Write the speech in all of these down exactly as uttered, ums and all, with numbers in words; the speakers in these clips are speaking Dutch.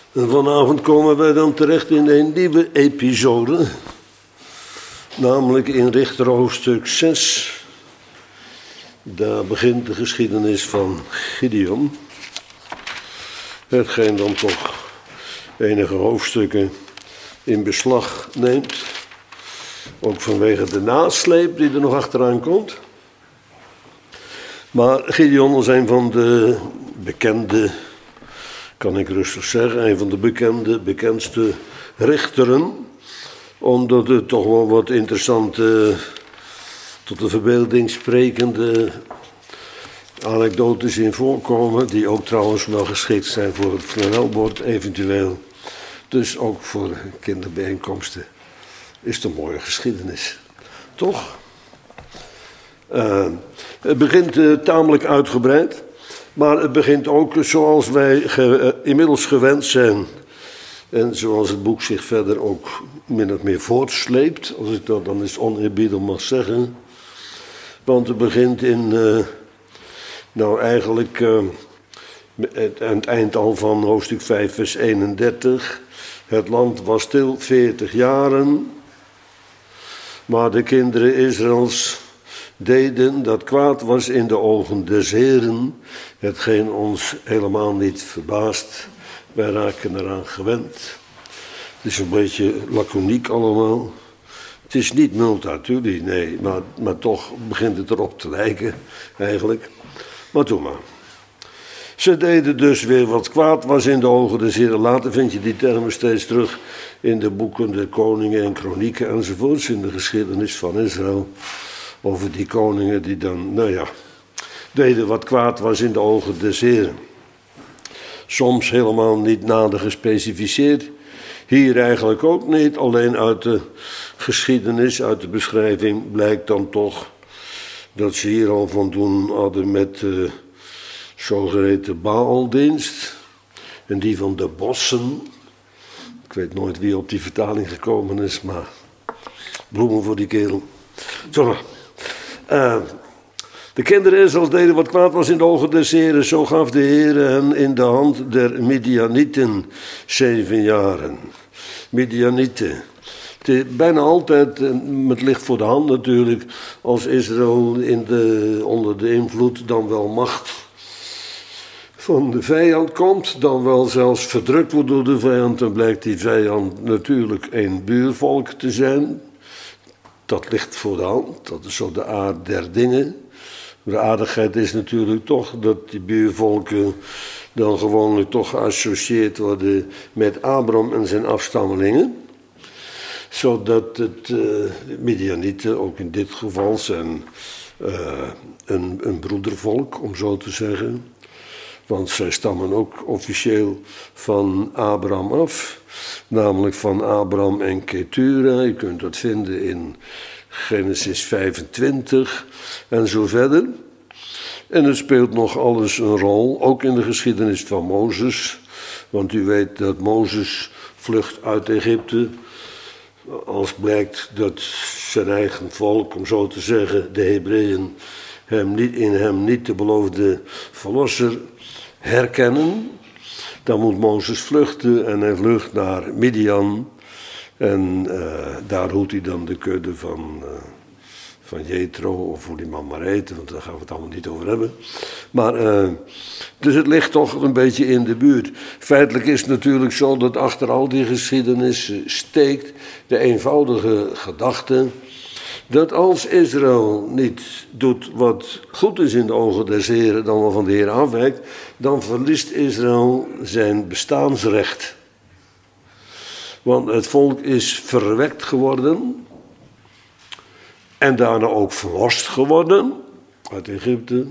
En vanavond komen wij dan terecht in een nieuwe episode, namelijk in Richter hoofdstuk zes. Daar begint de geschiedenis van Gideon, hetgeen dan toch enige hoofdstukken in beslag neemt, ook vanwege de nasleep die er nog achteraan komt. Maar Gideon is een van de bekende, kan ik rustig zeggen, een van de bekende, bekendste richteren, omdat er toch wel wat interessante, tot de verbeelding sprekende anekdotes in voorkomen, die ook trouwens wel geschikt zijn voor het flanelbord eventueel. Dus ook voor kinderbijeenkomsten is het een mooie geschiedenis, toch? Uh, het begint uh, tamelijk uitgebreid, maar het begint ook zoals wij ge, uh, inmiddels gewend zijn. En zoals het boek zich verder ook min of meer voortsleept, als ik dat dan eens oneerbiedig mag zeggen. Want het begint in, uh, nou eigenlijk, uh, het, aan het eind al van hoofdstuk vijf vers eenendertig. Het land was stil veertig jaren, maar de kinderen Israëls deden dat kwaad was in de ogen des Heren, hetgeen ons helemaal niet verbaast. Wij raken eraan gewend. Het is een beetje laconiek allemaal. Het is niet multatuli, nee, maar, maar toch begint het erop te lijken, eigenlijk. Maar doe maar. Ze deden dus weer wat kwaad was in de ogen des Heren. Later vind je die termen steeds terug in de boeken de koningen en kronieken enzovoorts, in de geschiedenis van Israël. Over die koningen die dan, nou ja, deden wat kwaad was in de ogen des Heren. Soms helemaal niet nader gespecificeerd. Hier eigenlijk ook niet, alleen uit de geschiedenis, uit de beschrijving blijkt dan toch dat ze hier al van doen hadden met de zogeheten Baaldienst. En die van de bossen. Ik weet nooit wie op die vertaling gekomen is, maar bloemen voor die kerel. Zo maar. Uh, de kinderen Israëls deden wat kwaad was in de ogen des Heren. Zo gaf de Heer hen in de hand der Midianieten zeven jaren. Midianieten. Bijna altijd, het ligt voor de hand natuurlijk, als Israël in de, onder de invloed dan wel macht van de vijand komt, dan wel zelfs verdrukt wordt door de vijand, dan blijkt die vijand natuurlijk een buurvolk te zijn. Dat ligt voor de hand, dat is zo de aard der dingen. De aardigheid is natuurlijk toch dat die buurvolken dan gewoonlijk toch geassocieerd worden met Abraham en zijn afstammelingen. Zodat het uh, Midianieten ook in dit geval zijn uh, een, een broedervolk, om zo te zeggen. Want zij stammen ook officieel van Abraham af. Namelijk van Abraham en Ketura. Je kunt dat vinden in Genesis vijfentwintig en zo verder. En het speelt nog alles een rol, ook in de geschiedenis van Mozes. Want u weet dat Mozes vlucht uit Egypte. Als blijkt dat zijn eigen volk, om zo te zeggen, de Hebreeën, hem niet, in hem niet de beloofde verlosser herkennen. Dan moet Mozes vluchten en hij vlucht naar Midian. En uh, daar hoedt hij dan de kudde van, uh, van Jethro, of hoe die man maar heette, want daar gaan we het allemaal niet over hebben. Maar, uh, dus het ligt toch een beetje in de buurt. Feitelijk is het natuurlijk zo dat achter al die geschiedenis steekt de eenvoudige gedachte dat als Israël niet doet wat goed is in de ogen des Heren, dan wel van de Heer afwijkt, dan verliest Israël zijn bestaansrecht. Want het volk is verwekt geworden en daarna ook verlost geworden uit Egypte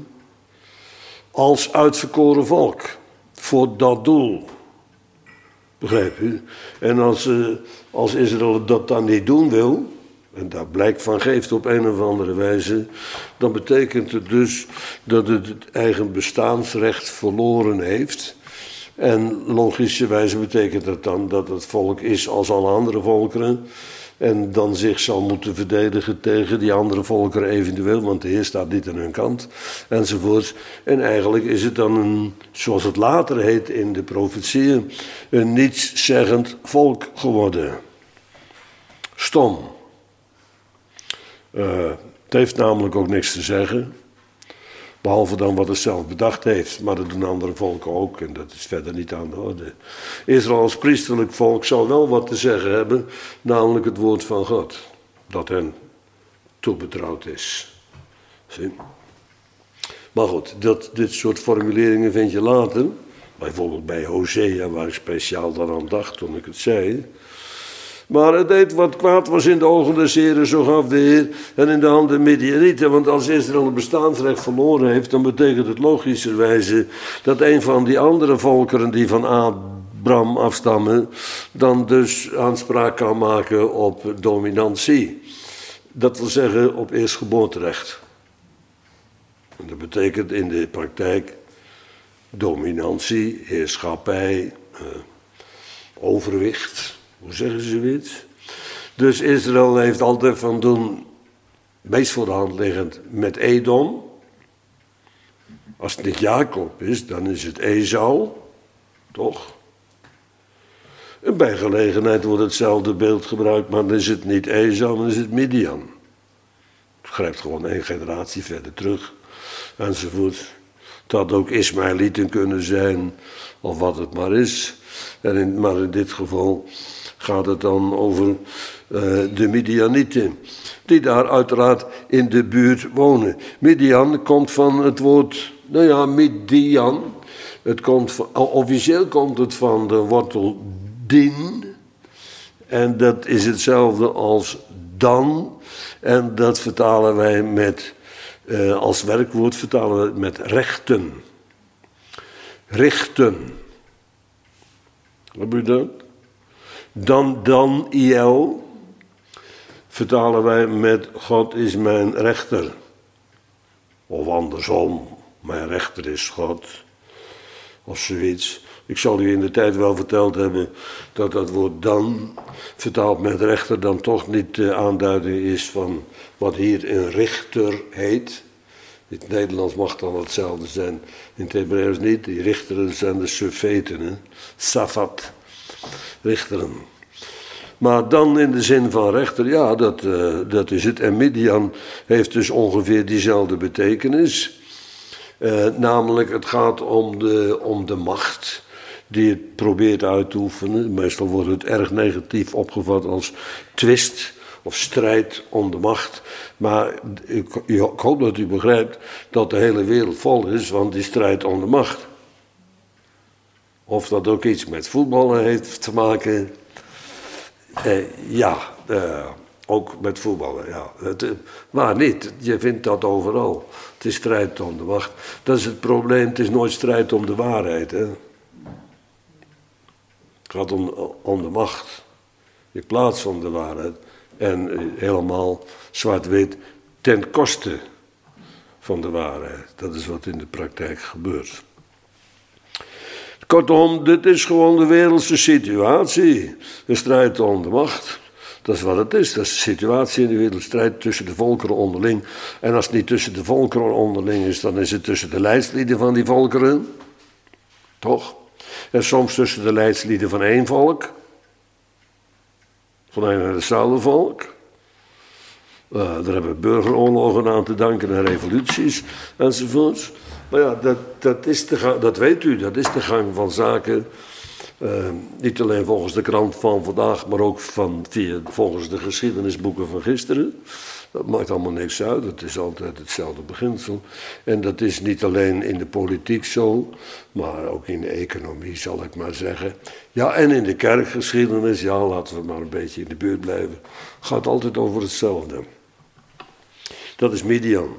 als uitverkoren volk voor dat doel. Begrijp u? En als, uh, als Israël dat dan niet doen wil, en daar blijk van geeft op een of andere wijze, dan betekent het dus dat het het eigen bestaansrecht verloren heeft. En logischerwijze betekent dat dan dat het volk is als alle andere volkeren, en dan zich zal moeten verdedigen tegen die andere volkeren eventueel, want de Heer staat niet aan hun kant, enzovoorts. En eigenlijk is het dan een, zoals het later heet in de profetieën, een nietszeggend volk geworden. Stom. Uh, het heeft namelijk ook niks te zeggen. Behalve dan wat het zelf bedacht heeft. Maar dat doen andere volken ook. En dat is verder niet aan de orde. Israël als priesterlijk volk zou wel wat te zeggen hebben. Namelijk het woord van God. Dat hen toebetrouwd is. Zie? Maar goed, dat, dit soort formuleringen vind je later. Bijvoorbeeld bij Hosea, waar ik speciaal dan aan dacht toen ik het zei. Maar het deed wat kwaad was in de ogen des Heren, zo gaf de Heer en in de handen Midianieten. Want als Israël het bestaansrecht verloren heeft, dan betekent het logischerwijze dat een van die andere volkeren die van Abraham afstammen, dan dus aanspraak kan maken op dominantie. Dat wil zeggen op eerstgeboorterecht. En dat betekent in de praktijk dominantie, heerschappij, eh, overwicht. Hoe zeggen ze dit? Dus Israël heeft altijd van doen, meest voor de hand liggend, met Edom. Als het niet Jacob is, dan is het Esau. Toch? En bij gelegenheid wordt hetzelfde beeld gebruikt, maar dan is het niet Esau, dan is het Midian. Het grijpt gewoon één generatie verder terug, enzovoort. Het had ook Ismaëlieten kunnen zijn, of wat het maar is. En in, maar in dit geval gaat het dan over uh, de Midianieten, die daar uiteraard in de buurt wonen. Midian komt van het woord, nou ja, Midian. Het komt van, officieel komt het van de wortel din. En dat is hetzelfde als dan. En dat vertalen wij met, uh, als werkwoord vertalen we het met rechten. Richten. Wat bedoel je dat? Dan, dan, I L, vertalen wij met God is mijn rechter. Of andersom, mijn rechter is God. Of zoiets. Ik zal u in de tijd wel verteld hebben dat dat woord dan, vertaald met rechter, dan toch niet de aanduiding is van wat hier een richter heet. In het Nederlands mag dan hetzelfde zijn, in het Hebreeuws niet. Die richteren zijn de sufeten, hè? Safat, richteren. Maar dan in de zin van rechter, ja, dat, uh, dat is het. En Midian heeft dus ongeveer diezelfde betekenis. Uh, namelijk, het gaat om de, om de macht die het probeert uit te oefenen. Meestal wordt het erg negatief opgevat als twist of strijd om de macht. Maar ik, ik hoop dat u begrijpt dat de hele wereld vol is van die strijd om de macht. Of dat ook iets met voetballen heeft te maken. Eh, ja, eh, ook met voetballen. Ja. Het, maar niet, je vindt dat overal. Het is strijd om de macht. Dat is het probleem, het is nooit strijd om de waarheid. Hè. Het gaat om, om de macht. In plaats van de waarheid. En eh, helemaal zwart-wit ten koste van de waarheid. Dat is wat in de praktijk gebeurt. Kortom, dit is gewoon de wereldse situatie. Een strijd om de macht. Dat is wat het is. Dat is de situatie in de wereld. Strijd tussen de volkeren onderling. En als het niet tussen de volkeren onderling is, dan is het tussen de leidslieden van die volkeren. Toch? En soms tussen de leidslieden van één volk. Van een en hetzelfde volk. Uh, daar hebben we burgeroorlogen aan te danken en revoluties enzovoorts. Maar ja, dat, dat, is de gang, dat weet u, dat is de gang van zaken. Uh, niet alleen volgens de krant van vandaag, maar ook van, via, volgens de geschiedenisboeken van gisteren. Dat maakt allemaal niks uit, het is altijd hetzelfde beginsel. En dat is niet alleen in de politiek zo, maar ook in de economie, zal ik maar zeggen. Ja, en in de kerkgeschiedenis, ja, laten we maar een beetje in de buurt blijven. Gaat altijd over hetzelfde. Dat is Midian.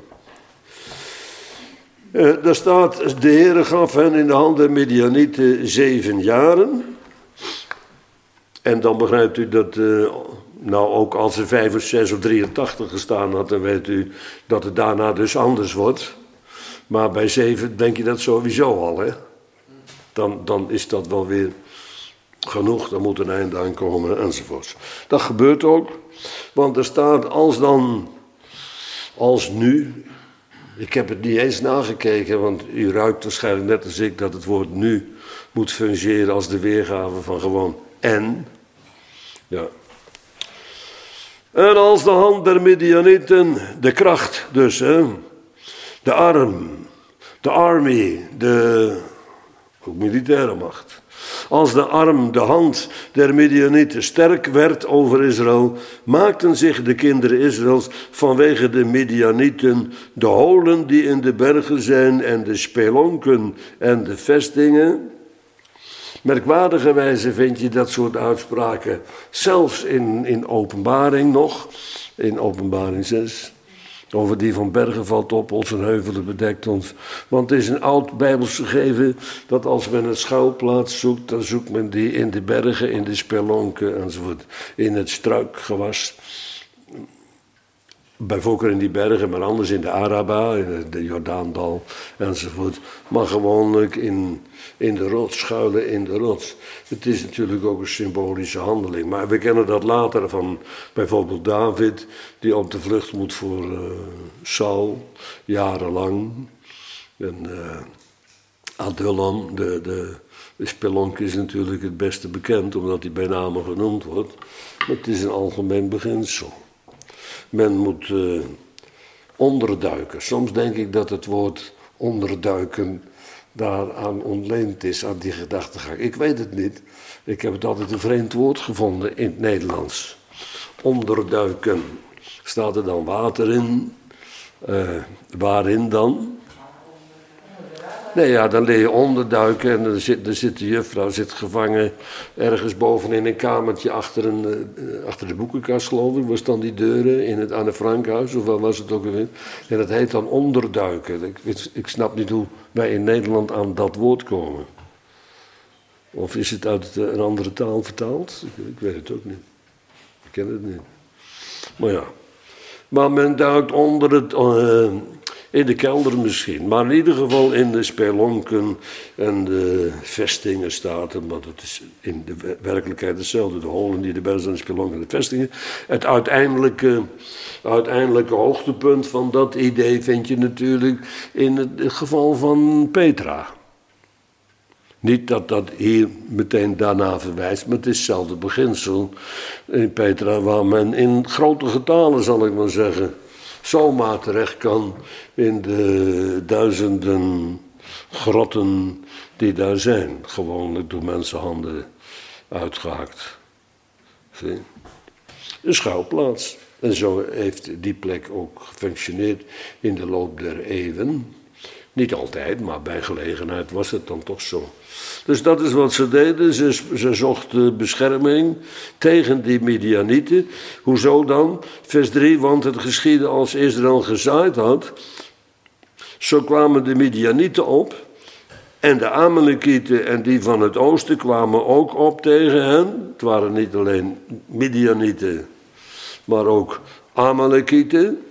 Uh, daar staat, de Heere gaf hen in de handen Midianieten zeven jaren. En dan begrijpt u dat, uh, nou ook als er vijf of zes of drieëntachtig gestaan had, dan weet u dat het daarna dus anders wordt. Maar bij zeven denk je dat sowieso al, hè. Dan, dan is dat wel weer genoeg, er moet een einde aan komen, enzovoorts. Dat gebeurt ook, want er staat als dan, als nu, ik heb het niet eens nagekeken, want u ruikt waarschijnlijk net als ik dat het woord nu moet fungeren als de weergave van gewoon en. Ja. En als de hand der Midianieten, de kracht dus, hè, de arm, de army, de ook militaire macht. Als de arm, de hand der Midianieten sterk werd over Israël, maakten zich de kinderen Israëls vanwege de Midianieten de holen die in de bergen zijn en de spelonken en de vestingen. Merkwaardige wijze vind je dat soort uitspraken, zelfs in, in Openbaring nog, in Openbaring zes. Over die van bergen valt op ons en heuvelen bedekt ons. Want het is een oud Bijbels gegeven dat als men een schuilplaats zoekt, dan zoekt men die in de bergen, in de spelonken enzovoort, in het struikgewas. Bij voorkeur in die bergen, maar anders in de Araba, in de Jordaandal enzovoort. Maar gewoonlijk in, in de rots, schuilen in de rots. Het is natuurlijk ook een symbolische handeling. Maar we kennen dat later van bijvoorbeeld David, die op de vlucht moet voor uh, Saul, jarenlang. En uh, Adullam, de, de, de spelonk is natuurlijk het beste bekend, omdat hij bij name genoemd wordt. Maar het is een algemeen beginsel. Men moet uh, onderduiken. Soms denk ik dat het woord onderduiken daaraan ontleend is, aan die gedachtegang. Ik weet het niet. Ik heb het altijd een vreemd woord gevonden in het Nederlands. Onderduiken. Staat er dan water in? Uh, waarin dan? Nee, ja, dan leer je onderduiken en dan zit, dan zit de juffrouw zit gevangen ergens bovenin een kamertje achter, een, uh, achter de boekenkast, geloof ik. Was dan die deuren in het Anne Frankhuis, of wat was het ook alweer? En dat heet dan onderduiken. Ik, weet, ik snap niet hoe wij in Nederland aan dat woord komen. Of is het uit een andere taal vertaald? Ik, ik weet het ook niet. Ik ken het niet. Maar ja. Maar men duikt onder het... Uh, In de kelder misschien, maar in ieder geval in de spelonken en de vestingen staat er, want het is in de werkelijkheid hetzelfde. De holen die de bergen zijn, de spelonken en de vestingen. Het uiteindelijke, uiteindelijke hoogtepunt van dat idee vind je natuurlijk in het geval van Petra. Niet dat dat hier meteen daarna verwijst, maar het is hetzelfde beginsel in Petra, waar men in grote getalen, zal ik maar zeggen, zomaar terecht kan in de duizenden grotten die daar zijn. Gewoonlijk door mensenhanden uitgehakt. Zie? Een schuilplaats. En zo heeft die plek ook gefunctioneerd in de loop der eeuwen. Niet altijd, maar bij gelegenheid was het dan toch zo. Dus dat is wat ze deden. Ze, ze zochten bescherming tegen die Midianieten. Hoezo dan? Vers drie, want het geschiedde als Israël gezaaid had. Zo kwamen de Midianieten op. En de Amalekieten en die van het oosten kwamen ook op tegen hen. Het waren niet alleen Midianieten, maar ook Amalekieten.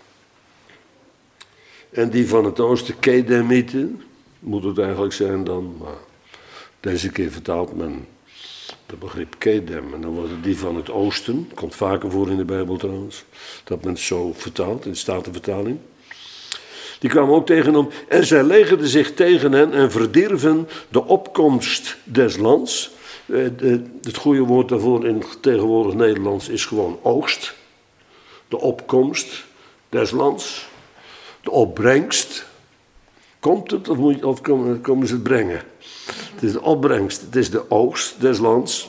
En die van het oosten, Kedemieten, moet het eigenlijk zijn dan, maar deze keer vertaalt men het begrip Kedem. En dan wordt het die van het oosten, komt vaker voor in de Bijbel trouwens, dat men het zo vertaalt, in de Statenvertaling. Die kwamen ook tegen hem en zij legerden zich tegen hen en verdierven de opkomst des lands. Het goede woord daarvoor in het tegenwoordig Nederlands is gewoon oogst. De opkomst des lands. De opbrengst. Komt het of, moet je, of komen, komen ze het brengen? Het is de opbrengst, het is de oogst des lands.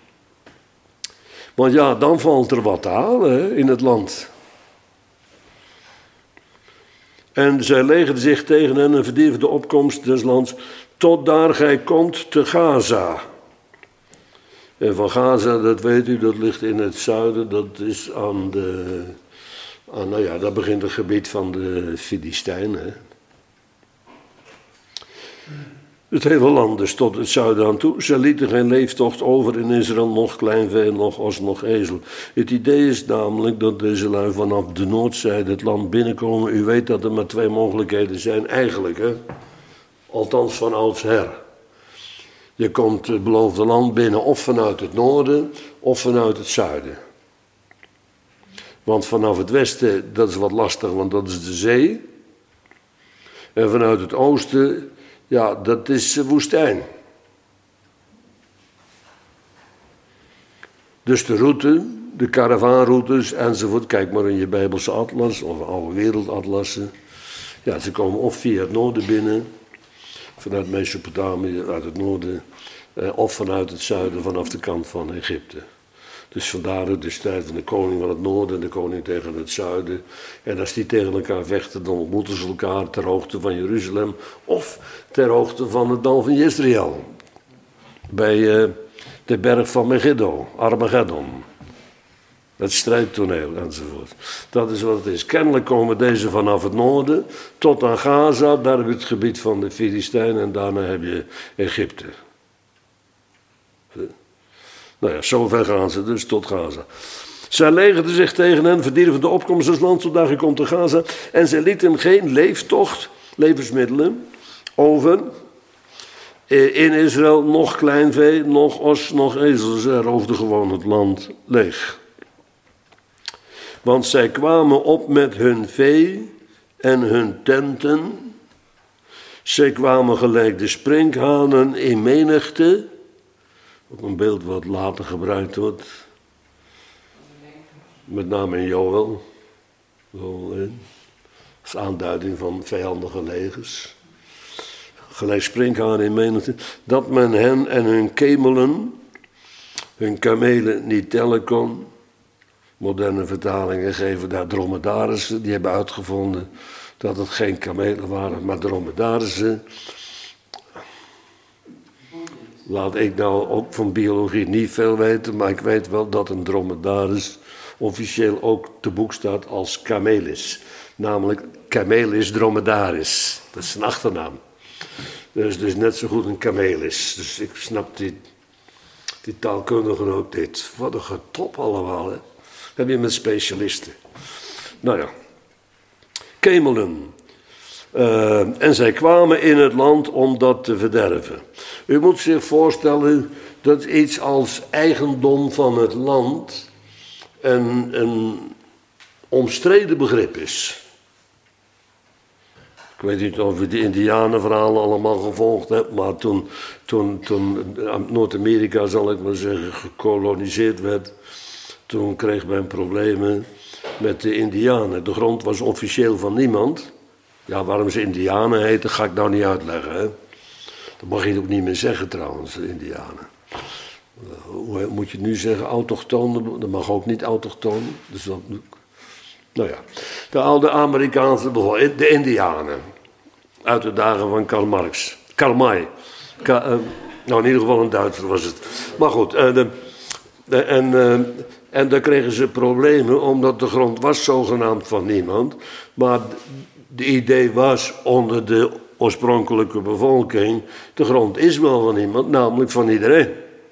Want ja, dan valt er wat te halen hè, in het land. En zij legerden zich tegen hen en verdierven de opkomst des lands, tot daar gij komt te Gaza. En van Gaza, dat weet u, dat ligt in het zuiden, dat is aan de... Aan, nou ja, dat begint het gebied van de Filistijnen. Het hele land dus tot het zuiden aan toe. Ze lieten geen leeftocht over in Israël, nog kleinvee, nog os, nog ezel. Het idee is namelijk dat deze lui vanaf de noordzijde het land binnenkomen. U weet dat er maar twee mogelijkheden zijn, eigenlijk. Hè? Althans van oudsher. Je komt het beloofde land binnen of vanuit het noorden of vanuit het zuiden. Want vanaf het westen, dat is wat lastig, want dat is de zee. En vanuit het oosten, ja, dat is woestijn. Dus de route, de karavaanroutes enzovoort. Kijk maar in je Bijbelse atlas of oude wereldatlassen. Ja, ze komen of via het noorden binnen, vanuit Mesopotamië, uit het noorden, eh, of vanuit het zuiden, vanaf de kant van Egypte. Dus vandaar ook de strijd van de koning van het noorden en de koning tegen het zuiden. En als die tegen elkaar vechten, dan ontmoeten ze elkaar ter hoogte van Jeruzalem of ter hoogte van het dal van Jezreel. Bij uh, de berg van Megiddo, Armageddon. Het strijdtoneel enzovoort. Dat is wat het is. Kennelijk komen deze vanaf het noorden tot aan Gaza. Daar heb je het gebied van de Filistijnen en daarna heb je Egypte. Nou ja, zover gaan ze dus tot Gaza. Zij legerden zich tegen hen, verdierven de opkomst des lands totdat hij komt te Gaza. En zij lieten hem geen leeftocht, levensmiddelen, over in Israël, nog klein vee, nog os, nog ezels. Zij roofden gewoon het land leeg. Want zij kwamen op met hun vee en hun tenten. Zij kwamen gelijk de sprinkhanen in menigte. Ook een beeld wat later gebruikt wordt. Met name in Joël. Als aanduiding van vijandige legers. Gelijk sprinkhanen in menigte. Dat men hen en hun kemelen, hun kamelen niet tellen kon. Moderne vertalingen geven daar dromedarissen. Die hebben uitgevonden dat het geen kamelen waren, maar dromedarissen. Laat ik nou ook van biologie niet veel weten, maar ik weet wel dat een dromedaris officieel ook te boek staat als camelis. Namelijk Camelis dromedaris. Dat is een achternaam. Dus, dus net zo goed een camelis. Dus ik snap die, die taalkundigen ook dit. Wat een getop allemaal, hè. Heb je met specialisten. Nou ja. Kemelen. Uh, en zij kwamen in het land om dat te verderven. U moet zich voorstellen dat iets als eigendom van het land een, een omstreden begrip is. Ik weet niet of u de Indianenverhalen allemaal gevolgd hebt, maar toen, toen, toen Noord-Amerika, zal ik maar zeggen, gekoloniseerd werd, toen kreeg men problemen met de Indianen. De grond was officieel van niemand. Ja, waarom ze Indianen heten, ga ik nou niet uitleggen. Hè? Dat mag je ook niet meer zeggen trouwens, Indianen. Hoe moet je het nu zeggen? Autochtoon, dat mag ook niet autochtoon. Dus dat, nou ja, de oude Amerikaanse bevolking, de Indianen. Uit de dagen van Karl Marx. Karl May. Ka, uh, nou, in ieder geval een Duitser was het. Maar goed, uh, de, de, en, uh, en daar kregen ze problemen, omdat de grond was zogenaamd van niemand. Maar de idee was onder de oorspronkelijke bevolking, de grond is wel van iemand, namelijk van iedereen.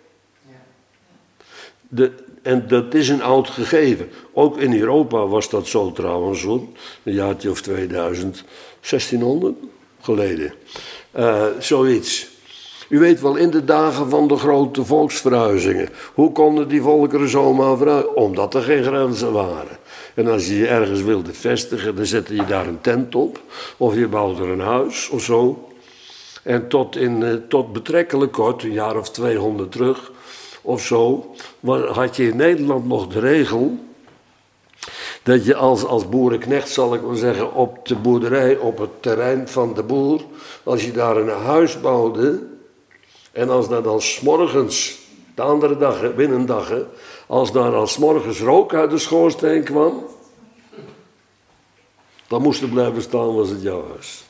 De, en dat is een oud gegeven. Ook in Europa was dat zo trouwens, hoor. Een jaartje of tweeduizend, zestienhonderd geleden. Uh, zoiets. U weet wel, in de dagen van de grote volksverhuizingen. Hoe konden die volkeren zomaar verhuizen? Omdat er geen grenzen waren. En als je je ergens wilde vestigen, dan zette je daar een tent op. Of je bouwde er een huis of zo. En tot, in, tot betrekkelijk kort, een jaar of tweehonderd terug of zo, had je in Nederland nog de regel dat je als, als boerenknecht, zal ik maar zeggen, op de boerderij, op het terrein van de boer, als je daar een huis bouwde, en als daar dan 's morgens, de andere dag, binnen een dag, als daar dan 's morgens rook uit de schoorsteen kwam, dan moest er blijven staan, was het jouw huis.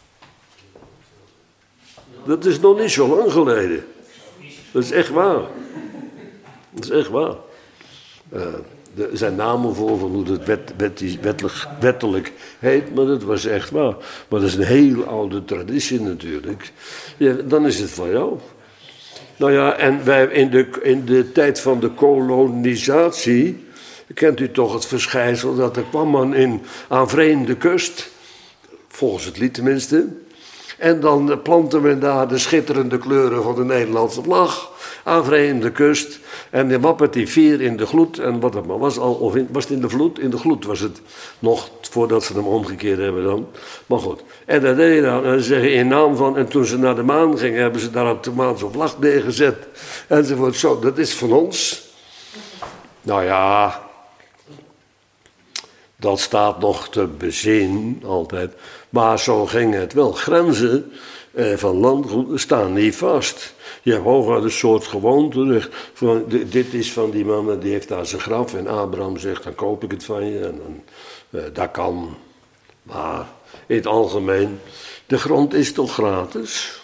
Dat is nog niet zo lang geleden. Dat is echt waar. Dat is echt waar. Uh, er zijn namen voor van hoe het wet, wet, wettelijk, wettelijk heet, maar dat was echt waar. Maar dat is een heel oude traditie natuurlijk. Ja, dan is het van jou. Nou ja, en wij in de, in de tijd van de kolonisatie, kent u toch het verschijnsel dat er kwam man in, aan vreemde kust, volgens het lied tenminste, En dan planten men daar de schitterende kleuren van de Nederlandse vlag aan vreemde kust. En de wappert die vier in de gloed. En wat het maar was, al, of in, was het in de vloed? In de gloed was het nog, voordat ze hem omgekeerd hebben dan. Maar goed. En dat deed je dan. En ze zeggen in naam van, en toen ze naar de maan gingen, hebben ze daar op de maan zo'n vlag neergezet. Enzovoort. Zo, dat is van ons. Nou ja, dat staat nog te bezien, altijd. Maar zo ging het wel. Grenzen eh, van landgoed staan niet vast. Je hebt hooguit een soort gewoonte. Van, dit is van die man, die heeft daar zijn graf. En Abraham zegt, dan koop ik het van je. En dan, eh, dat kan. Maar in het algemeen, de grond is toch gratis?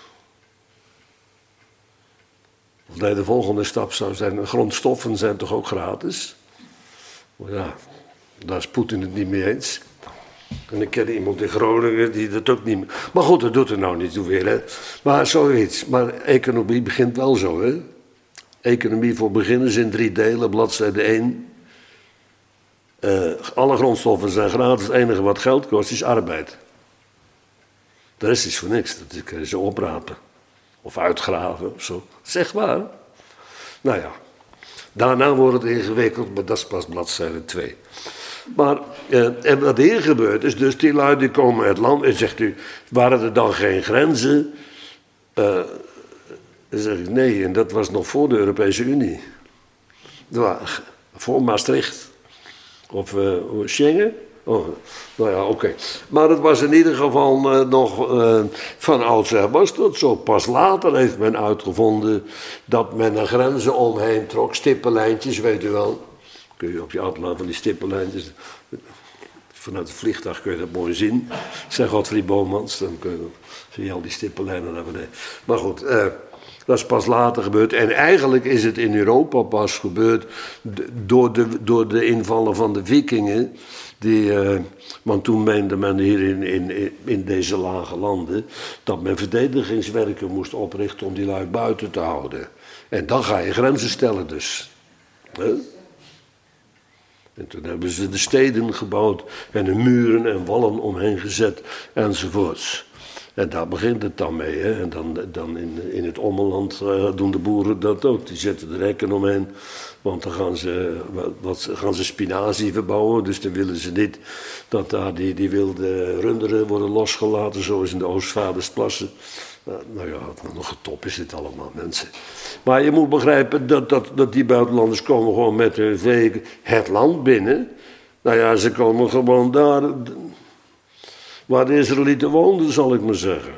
Of nee, de volgende stap zou zijn, de grondstoffen zijn toch ook gratis? Maar ja, daar is Poetin het niet mee eens. En ik ken iemand in Groningen die dat ook niet meer... Maar goed, dat doet er nou niet toe weer, hè. Maar zoiets. Maar economie begint wel zo, hè. Economie voor beginners in drie delen, bladzijde één. Uh, alle grondstoffen zijn gratis. Het enige wat geld kost is arbeid. De rest is voor niks. Dat kun je ze oprapen. Of uitgraven of zo. Dat is echt waar. Nou ja. Daarna wordt het ingewikkeld, maar dat is pas bladzijde twee. Maar, eh, en wat hier gebeurt is, dus die lui die komen uit het land en zegt u, waren er dan geen grenzen? Uh, dan zeg ik nee, en dat was nog voor de Europese Unie. Dat was voor Maastricht. Of uh, Schengen. Oh, nou ja, oké. Okay. Maar het was in ieder geval uh, nog uh, van oudsher was dat zo. Pas later heeft men uitgevonden dat men er grenzen omheen trok. Stippenlijntjes, weet u wel. Kun je op je uitlaan van die stippenlijntjes. Vanuit het vliegtuig kun je dat mooi zien. Zeg Godfried Bomans, dan kun je, zie je al die stippenlijnen naar beneden. Maar goed, uh, dat is pas later gebeurd. En eigenlijk is het in Europa pas gebeurd door de, door de invallen van de vikingen. Die, uh, want toen meende men hier in, in, in deze lage landen dat men verdedigingswerken moest oprichten om die lui buiten te houden. En dan ga je grenzen stellen dus. Huh? En toen hebben ze de steden gebouwd en de muren en wallen omheen gezet enzovoorts. En daar begint het dan mee. Hè? En dan, dan in, in het ommeland uh, doen de boeren dat ook. Die zetten de rekken omheen. Want dan gaan ze, wat, gaan ze spinazie verbouwen. Dus dan willen ze niet dat daar die, die wilde runderen worden losgelaten. Zoals in de Oostvaardersplassen. Uh, nou ja, nog top is dit allemaal, mensen. Maar je moet begrijpen dat, dat, dat die buitenlanders komen gewoon met hun vee het land binnen. Nou ja, ze komen gewoon daar... waar de Israëlieten woonden, zal ik maar zeggen.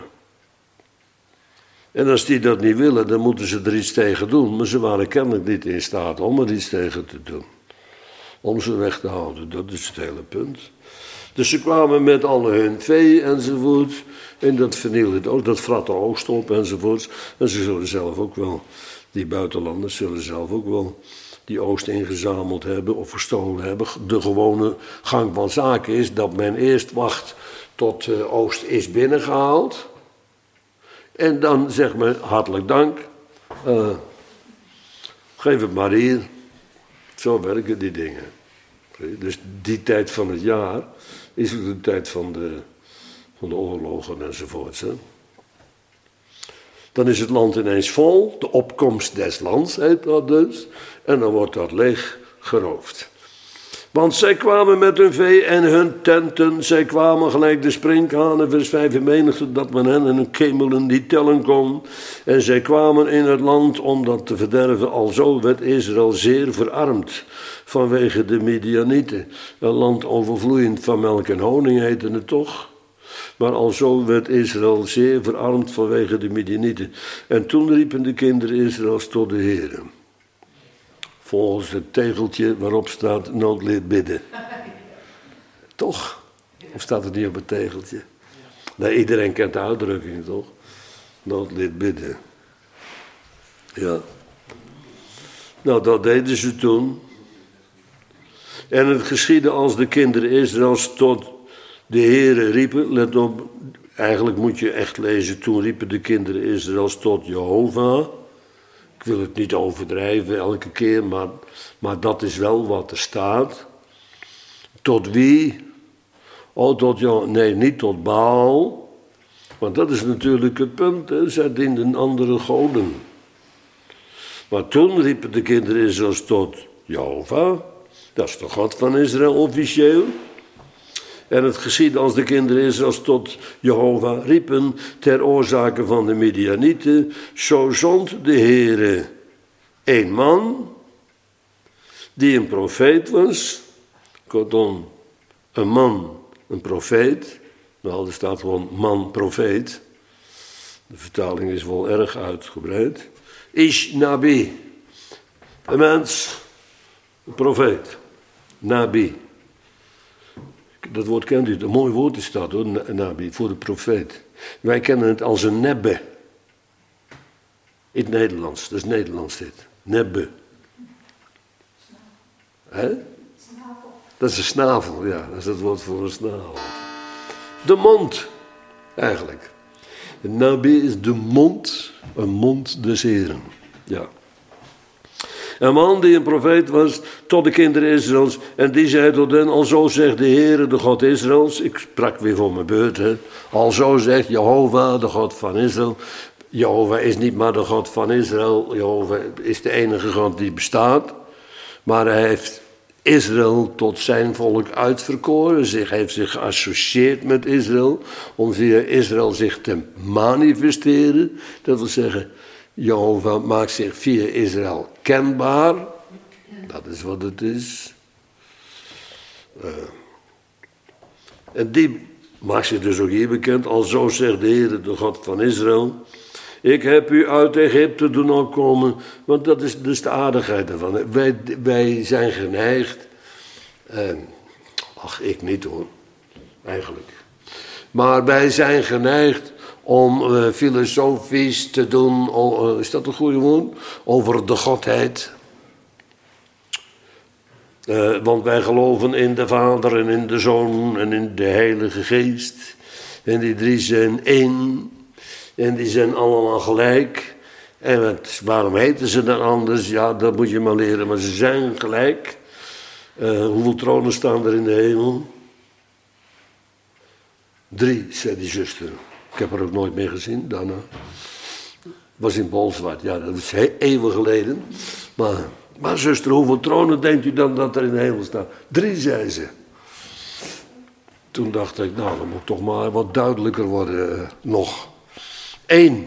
En als die dat niet willen, dan moeten ze er iets tegen doen. Maar ze waren kennelijk niet in staat om er iets tegen te doen. Om ze weg te houden, dat is het hele punt. Dus ze kwamen met alle hun vee enzovoort. En dat vernielde ook, dat vrat de oogst op enzovoort. En ze zullen zelf ook wel, die buitenlanders zullen zelf ook wel die oogst ingezameld hebben of gestolen hebben. De gewone gang van zaken is dat men eerst wacht tot de oogst is binnengehaald. En dan zegt men hartelijk dank. Uh, geef het maar hier. Zo werken die dingen. Dus die tijd van het jaar is ook de tijd van de, van de oorlogen enzovoorts. Hè. Dan is het land ineens vol. De opkomst des lands heet dat dus. En dan wordt dat leeg geroofd. Want zij kwamen met hun vee en hun tenten. Zij kwamen gelijk de sprinkhanen, vers vijf in menigte, dat men hen en hun kemelen niet tellen kon. En zij kwamen in het land om dat te verderven. Alzo werd Israël zeer verarmd vanwege de Midianieten. Een land overvloeiend van melk en honing heette het toch. Maar alzo werd Israël zeer verarmd vanwege de Midianieten. En toen riepen de kinderen Israëls tot de Heere. Volgens het tegeltje waarop staat noodlid bidden. Toch? Of staat het niet op het tegeltje? Nee, iedereen kent de uitdrukking, toch? Noodlid bidden. Ja. Nou, dat deden ze toen. En het geschiedde als de kinderen Israëls tot de Heere riepen. Let op, eigenlijk moet je echt lezen. Toen riepen de kinderen Israëls tot Jehovah. Ik wil het niet overdrijven elke keer, maar, maar dat is wel wat er staat. Tot wie? Oh, tot, nee, niet tot Baal. Want dat is natuurlijk het punt, hè. Zij dienden andere goden. Maar toen riepen de kinderen Israëls tot Jehovah. Dat is de God van Israël officieel. En het geschiedde als de kinderen Israëls tot Jehovah riepen ter oorzake van de Midianieten. Zo zond de Heere een man die een profeet was. Kortom, een man, een profeet. Nou, er staat gewoon man-profeet. De vertaling is wel erg uitgebreid. Ish Nabi. Een mens, een profeet. Nabi. Dat woord kent u, een mooi woord is dat hoor, Nabi, voor de profeet. Wij kennen het als een nebbe. In het Nederlands, dat is Nederlands dit. Nebbe. Hè? Dat is een snavel, ja, dat is het woord voor een snavel. De mond, eigenlijk. De Nabi is de mond, een mond des Heren. Ja. Een man die een profeet was tot de kinderen Israëls. En die zei tot hen, alzo zegt de Heere, de God Israëls. Ik sprak weer voor mijn beurt. Hè. Alzo zegt Jehovah, de God van Israël. Jehovah is niet maar de God van Israël. Jehovah is de enige God die bestaat. Maar hij heeft Israël tot zijn volk uitverkoren. Zich heeft zich geassocieerd met Israël. Om via Israël zich te manifesteren. Dat wil zeggen, Jehovah maakt zich via Israël kenbaar. Dat is wat het is. Uh, en die maakt zich dus ook hier bekend. Alzo zegt de Heer, de God van Israël. Ik heb u uit Egypte doen opkomen. Want dat is dus de aardigheid ervan. Wij, wij zijn geneigd. Uh, ach, ik niet hoor. Eigenlijk. Maar wij zijn geneigd om uh, filosofisch te doen, uh, is dat een goede woord? Over de godheid. Uh, want wij geloven in de Vader en in de Zoon en in de Heilige Geest. En die drie zijn één. En die zijn allemaal gelijk. En wat, waarom heten ze dan anders? Ja, dat moet je maar leren. Maar ze zijn gelijk. Uh, hoeveel tronen staan er in de hemel? Drie, zei die zuster. Ik heb haar ook nooit meer gezien, daarna. Was in Bolsward, ja, dat is eeuwen geleden. Maar, maar zuster, hoeveel tronen denkt u dan dat er in de hemel staan? Drie, zei ze. Toen dacht ik, nou, dan moet toch maar wat duidelijker worden uh, nog. Eén.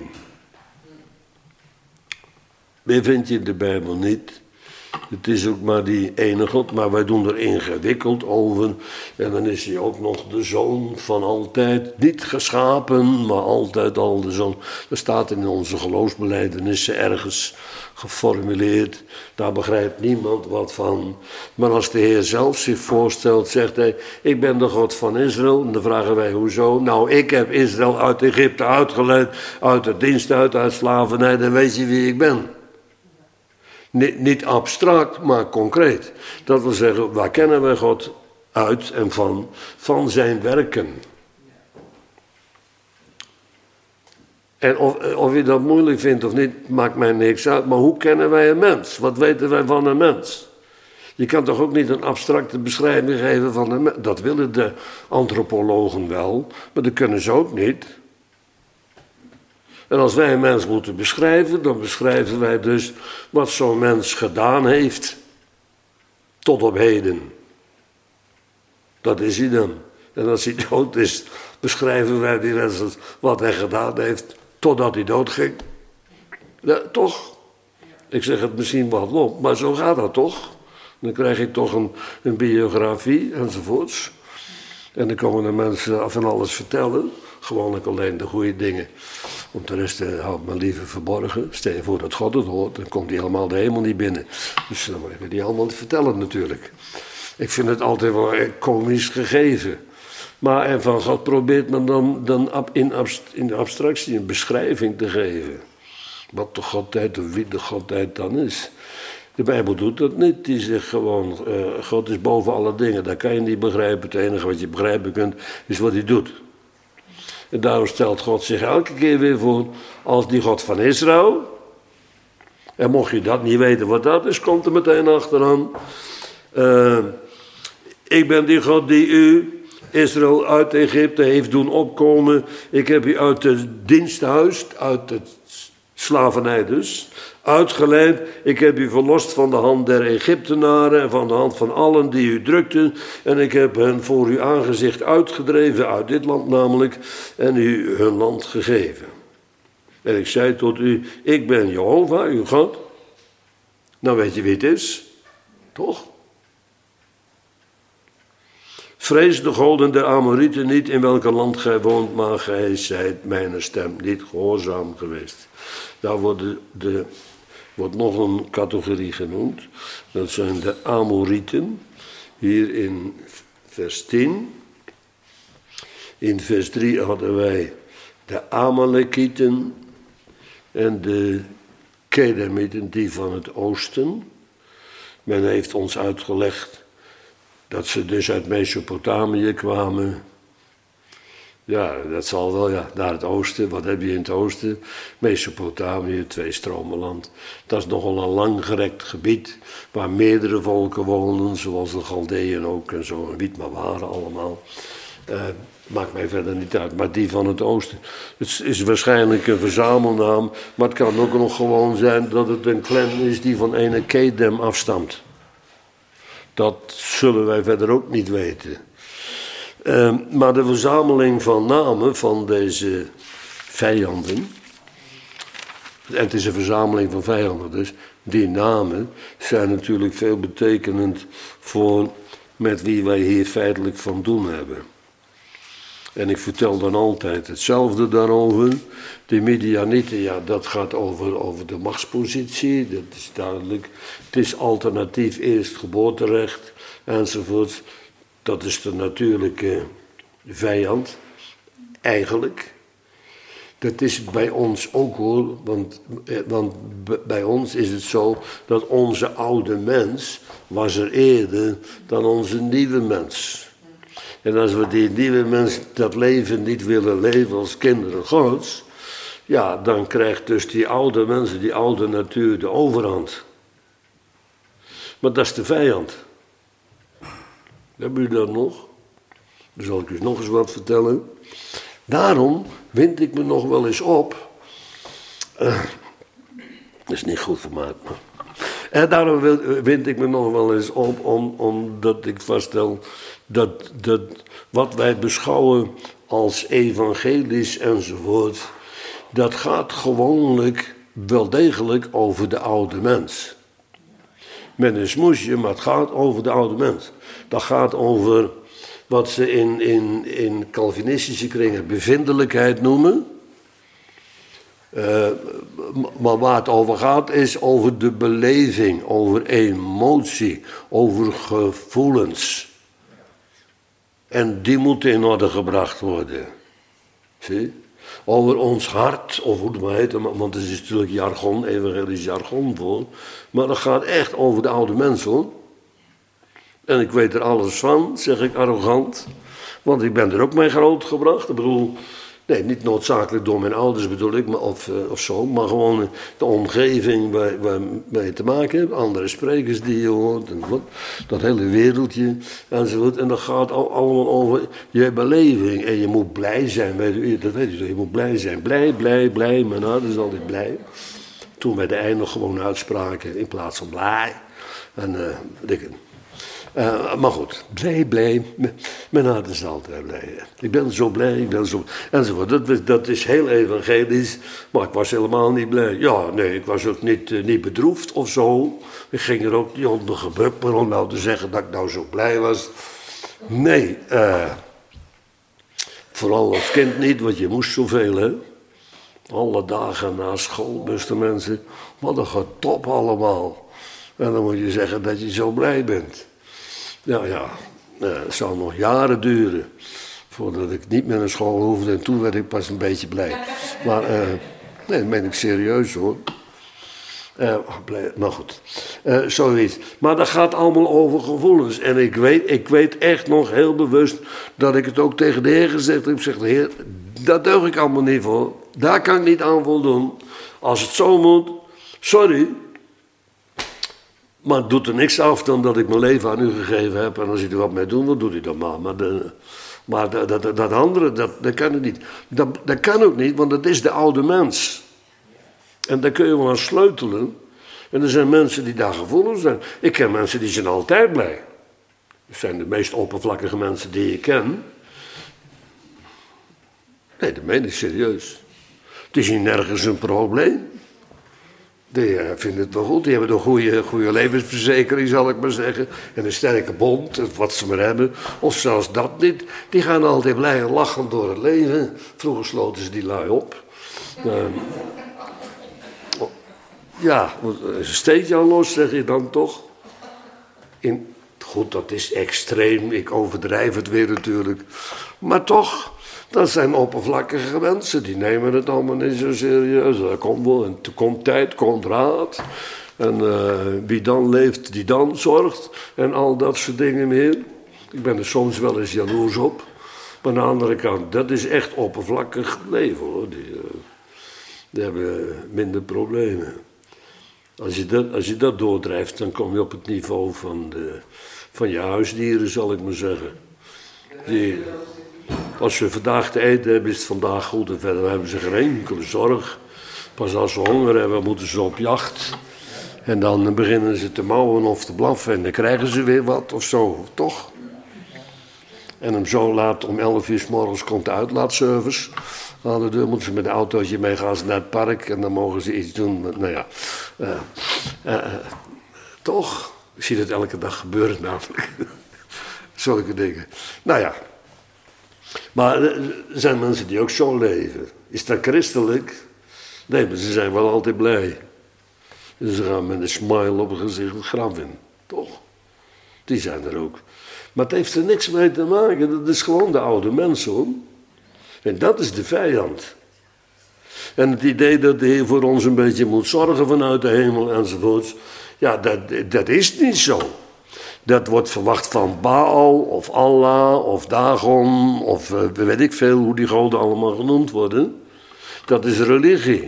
Meer vind je in de Bijbel niet. Het is ook maar die ene God, maar wij doen er ingewikkeld over. En dan is hij ook nog de zoon van altijd, niet geschapen, maar altijd al de zoon. Dat staat in onze geloofsbelijdenissen ergens geformuleerd. Daar begrijpt niemand wat van. Maar als de Heer zelf zich voorstelt, zegt hij, ik ben de God van Israël. En dan vragen wij, hoezo? Nou, ik heb Israël uit Egypte uitgeleid, uit de dienst uit, uit slavernij, dan weet je wie ik ben. Niet, niet abstract, maar concreet. Dat wil zeggen, waar kennen wij God uit en van? Van zijn werken. En of, of je dat moeilijk vindt of niet, maakt mij niks uit. Maar hoe kennen wij een mens? Wat weten wij van een mens? Je kan toch ook niet een abstracte beschrijving geven van een mens? Dat willen de antropologen wel, maar dat kunnen ze ook niet. En als wij een mens moeten beschrijven, dan beschrijven wij dus wat zo'n mens gedaan heeft tot op heden. Dat is hij dan. En als hij dood is, beschrijven wij die mens wat hij gedaan heeft totdat hij dood ging. Ja, toch? Ik zeg het misschien wat lomp, maar zo gaat dat toch? Dan krijg ik toch een, een biografie enzovoorts. En dan komen de mensen van alles vertellen. Gewoonlijk alleen de goede dingen. Om de rest uh, houdt men liever verborgen. Stel je voor dat God het hoort, dan komt hij helemaal de hemel niet binnen. Dus dan moet ik die allemaal vertellen natuurlijk. Ik vind het altijd wel komisch gegeven. Maar en van God probeert men dan, dan in, abst, in de abstractie een beschrijving te geven. Wat de godheid of wie de godheid dan is. De Bijbel doet dat niet. Die zegt gewoon, uh, God is boven alle dingen. Dat kan je niet begrijpen. Het enige wat je begrijpen kunt, is wat hij doet. En daarom stelt God zich elke keer weer voor als die God van Israël. En mocht je dat niet weten wat dat is, komt er meteen achteraan. Uh, ik ben die God die u Israël uit Egypte heeft doen opkomen. Ik heb u uit het diensthuis, uit het slavernij dus, uitgeleid. Ik heb u verlost van de hand der Egyptenaren en van de hand van allen die u drukten. En ik heb hen voor uw aangezicht uitgedreven, uit dit land namelijk, en u hun land gegeven. En ik zei tot u, ik ben Jehovah, uw God. Nou weet je wie het is, toch? Vrees de goden der Amorieten niet, in welk land gij woont, maar gij zijt mijn stem niet gehoorzaam geweest. Daar wordt, de, de, wordt nog een categorie genoemd. Dat zijn de Amorieten. Hier in vers tien. In vers drie hadden wij de Amalekieten en de Kedemieten, die van het oosten. Men heeft ons uitgelegd dat ze dus uit Mesopotamië kwamen. Ja, dat zal wel, ja, naar het oosten. Wat heb je in het oosten? Mesopotamië, tweestromenland. Dat is nogal een langgerekt gebied waar meerdere volken wonen, zoals de Galdeën ook en zo, en wie maar waren allemaal. Uh, maakt mij verder niet uit, maar die van het oosten. Het is waarschijnlijk een verzamelnaam, maar het kan ook nog gewoon zijn dat het een clan is die van ene Kedem afstamt. Dat zullen wij verder ook niet weten. Uh, maar de verzameling van namen van deze vijanden, en het is een verzameling van vijanden dus, die namen zijn natuurlijk veel betekenend voor met wie wij hier feitelijk van doen hebben. En ik vertel dan altijd hetzelfde daarover. De Midianieten, ja, dat gaat over, over de machtspositie, dat is duidelijk. Het is alternatief eerstgeboorterecht enzovoort. Dat is de natuurlijke vijand, eigenlijk. Dat is het bij ons ook hoor, want, want bij ons is het zo dat onze oude mens was er eerder dan onze nieuwe mens. En als we die nieuwe mens dat leven niet willen leven als kinderen Gods, ja, dan krijgt dus die oude mensen, die oude natuur de overhand. Maar dat is de vijand. Hebben jullie dat nog? Dan zal ik u nog eens wat vertellen. Daarom wind ik me nog wel eens op. Uh, dat is niet goed voor mij. Maar. En daarom wind ik me nog wel eens op, om, omdat ik vaststel dat, dat wat wij beschouwen als evangelisch enzovoort, dat gaat gewoonlijk wel degelijk over de oude mens. Met een smoesje, maar het gaat over de oude mens. Dat gaat over wat ze in, in, in Calvinistische kringen bevindelijkheid noemen. Uh, maar waar het over gaat is over de beleving, over emotie, over gevoelens. En die moeten in orde gebracht worden. Zie? Over ons hart, of hoe het maar heet, want er is natuurlijk jargon, evangelisch jargon voor. Maar dat gaat echt over de oude mens hoor. En ik weet er alles van, zeg ik arrogant. Want ik ben er ook mee grootgebracht. Ik bedoel, nee, niet noodzakelijk door mijn ouders bedoel ik, maar, of, of zo. Maar gewoon de omgeving waar, waar je mee te maken hebt. Andere sprekers die je hoort. En wat, dat hele wereldje enzovoort. En dat gaat al, allemaal over je beleving. En je moet blij zijn. Weet je, dat weet je, je moet blij zijn. Blij, blij, blij. Mijn hart is altijd blij. Toen wij de einde gewoon uitspraken in plaats van blij. En uh, ik... Uh, maar goed, blij, blij, mijn hart is altijd blij. Ik ben zo blij, ik ben zo... Enzovoort, dat, dat is heel evangelisch, maar ik was helemaal niet blij. Ja, nee, ik was ook niet, uh, niet bedroefd of zo. Ik ging er ook niet onder gebukt, maar om nou te zeggen dat ik nou zo blij was. Nee, uh, vooral als kind niet, want je moest zoveel, hè. Alle dagen na school, beste mensen, wat een getop allemaal. En dan moet je zeggen dat je zo blij bent. Nou ja, het zou nog jaren duren voordat ik niet meer naar school hoefde en toen werd ik pas een beetje blij. Maar uh, nee, dat meen ik serieus hoor. Uh, blij, maar goed, uh, zoiets. Maar dat gaat allemaal over gevoelens. En ik weet, ik weet echt nog heel bewust dat ik het ook tegen de Heer gezegd heb. Ik zeg, de Heer, dat deug ik allemaal niet voor. Daar kan ik niet aan voldoen. Als het zo moet, sorry. Maar het doet er niks af dan dat ik mijn leven aan u gegeven heb. En als u er wat mee doen wil, doet u dat maar. Maar de, Maar dat, dat, dat andere, dat, dat kan het niet. Dat, dat kan ook niet, want dat is de oude mens. En daar kun je wel aan sleutelen. En er zijn mensen die daar gevoelig zijn. Ik ken mensen die zijn altijd blij. Dat zijn de meest oppervlakkige mensen die ik ken. Nee, dat meen ik serieus. Die zien nergens een probleem. Die uh, vinden het wel goed. Die hebben een goede, goede levensverzekering, zal ik maar zeggen. En een sterke bond, wat ze maar hebben. Of zelfs dat niet. Die gaan altijd blij en lachend door het leven. Vroeger sloten ze die lui op. Uh, ja, een steentje aan los, zeg je dan toch. In, goed, dat is extreem. Ik overdrijf het weer natuurlijk. Maar toch... Dat zijn oppervlakkige mensen, die nemen het allemaal niet zo serieus. Er komt wel, en er komt tijd, komt raad. En uh, wie dan leeft, die dan zorgt. En al dat soort dingen meer. Ik ben er soms wel eens jaloers op. Maar aan de andere kant, dat is echt oppervlakkig leven hoor. Die, uh, die hebben minder problemen. Als je, dat, als je dat doordrijft, dan kom je op het niveau van, de, van je huisdieren, zal ik maar zeggen. Die... Als ze vandaag te eten hebben, is het vandaag goed en verder hebben ze geen enkele zorg. Pas als ze honger hebben, moeten ze op jacht. En dan beginnen ze te mouwen of te blaffen en dan krijgen ze weer wat of zo, toch? En om zo laat, om elf uur 's morgens komt de uitlaatservice. Aan de deur moeten ze met een autootje mee, gaan ze naar het park en dan mogen ze iets doen. Met, nou ja, uh, uh, uh, toch? Ik zie dat elke dag gebeuren namelijk. Zulke dingen. Nou ja. Maar er zijn mensen die ook zo leven. Is dat christelijk? Nee, maar ze zijn wel altijd blij. En ze gaan met een smile op hun gezicht het graf in. Toch? Die zijn er ook. Maar het heeft er niks mee te maken. Dat is gewoon de oude mens hoor. En dat is de vijand. En het idee dat de Heer voor ons een beetje moet zorgen vanuit de hemel enzovoorts. Ja, dat, dat is niet zo. Dat wordt verwacht van Baal of Allah of Dagon of uh, weet ik veel hoe die goden allemaal genoemd worden. Dat is religie.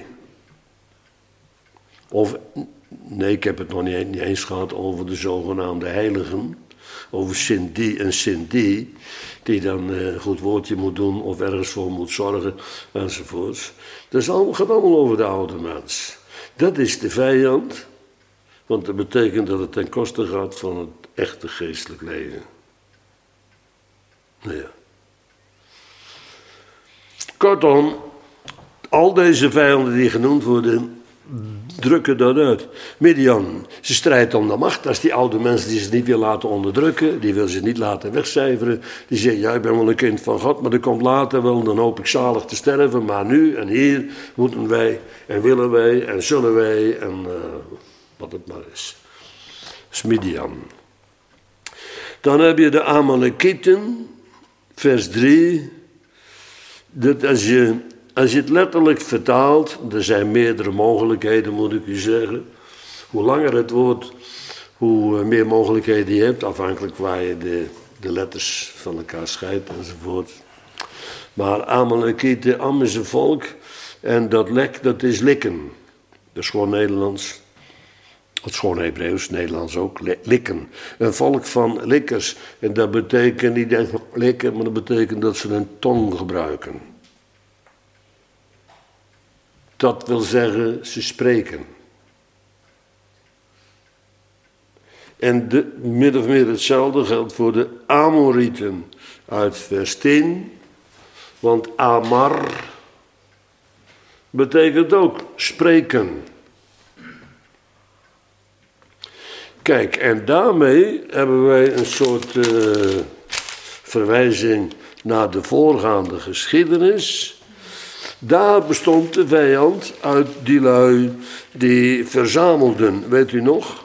Of, nee, ik heb het nog niet, niet eens gehad over de zogenaamde heiligen. Over Sint die en Sint die. Die dan uh, een goed woordje moet doen of ergens voor moet zorgen enzovoorts. Dat is allemaal, gaat allemaal over de oude mens. Dat is de vijand. Want dat betekent dat het ten koste gaat van het echte geestelijk leven. Nou ja. Kortom, al deze vijanden die genoemd worden, drukken dat uit. Midian, ze strijdt om de macht. Dat is die oude mens die ze niet wil laten onderdrukken, die wil ze niet laten wegcijferen. Die zegt, ja, ik ben wel een kind van God, maar dat komt later wel, dan hoop ik zalig te sterven. Maar nu en hier moeten wij en willen wij en zullen wij en uh, wat het maar is. Dat is Midian. Dan heb je de Amalekieten, vers drie. Dat als je, als je het letterlijk vertaalt, er zijn meerdere mogelijkheden moet ik u zeggen. Hoe langer het wordt, hoe meer mogelijkheden je hebt, afhankelijk waar je de, de letters van elkaar scheidt enzovoort. Maar Amalekieten, Am is een volk en dat lek, dat is likken. Dat is gewoon Nederlands. Het is gewoon Hebreeuws, Nederlands ook, likken. Een volk van likkers. En dat betekent, niet denk likken, maar dat betekent dat ze een tong gebruiken. Dat wil zeggen, ze spreken. En de, min of meer hetzelfde geldt voor de Amorieten uit vers tien. Want Amar betekent ook spreken. Kijk, en daarmee hebben wij een soort uh, verwijzing naar de voorgaande geschiedenis. Daar bestond de vijand uit die lui die verzamelden, weet u nog?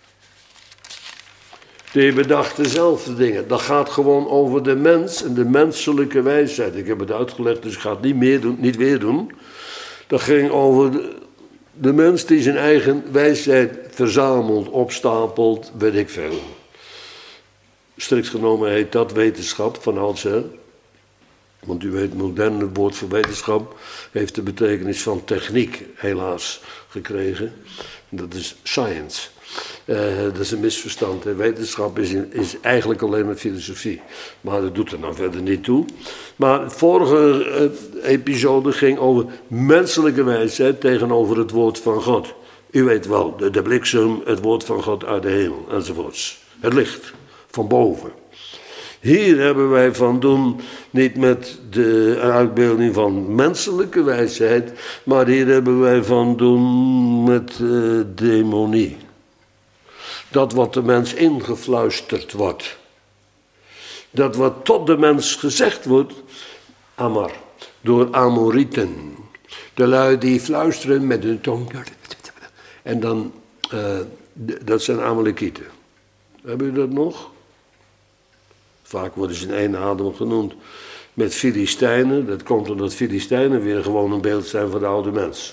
Die bedachten zelf de dingen. Dat gaat gewoon over de mens en de menselijke wijsheid. Ik heb het uitgelegd, dus ik ga het niet, meer doen, niet weer doen. Dat ging over de, de mens die zijn eigen wijsheid verzamelt, opstapelt, weet ik veel. Strikt genomen heet dat wetenschap van oudsher. Want u weet, het moderne woord voor wetenschap heeft de betekenis van techniek helaas gekregen. Dat is science. Uh, dat is een misverstand. Hè. Wetenschap is, in, is eigenlijk alleen maar filosofie. Maar dat doet er nou verder niet toe. Maar de vorige uh, episode ging over menselijke wijsheid tegenover het woord van God. U weet wel, de, de bliksem, het woord van God uit de hemel, enzovoorts. Het licht, van boven. Hier hebben wij van doen, niet met de uitbeelding van menselijke wijsheid, maar hier hebben wij van doen met uh, demonie. Dat wat de mens ingefluisterd wordt. Dat wat tot de mens gezegd wordt, Amar, door Amorieten. De lui die fluisteren met hun tong. En dan, uh, dat zijn Amalekieten. Hebben jullie dat nog? Vaak worden ze in één adem genoemd. Met Filistijnen, dat komt omdat Filistijnen weer gewoon een beeld zijn van de oude mens.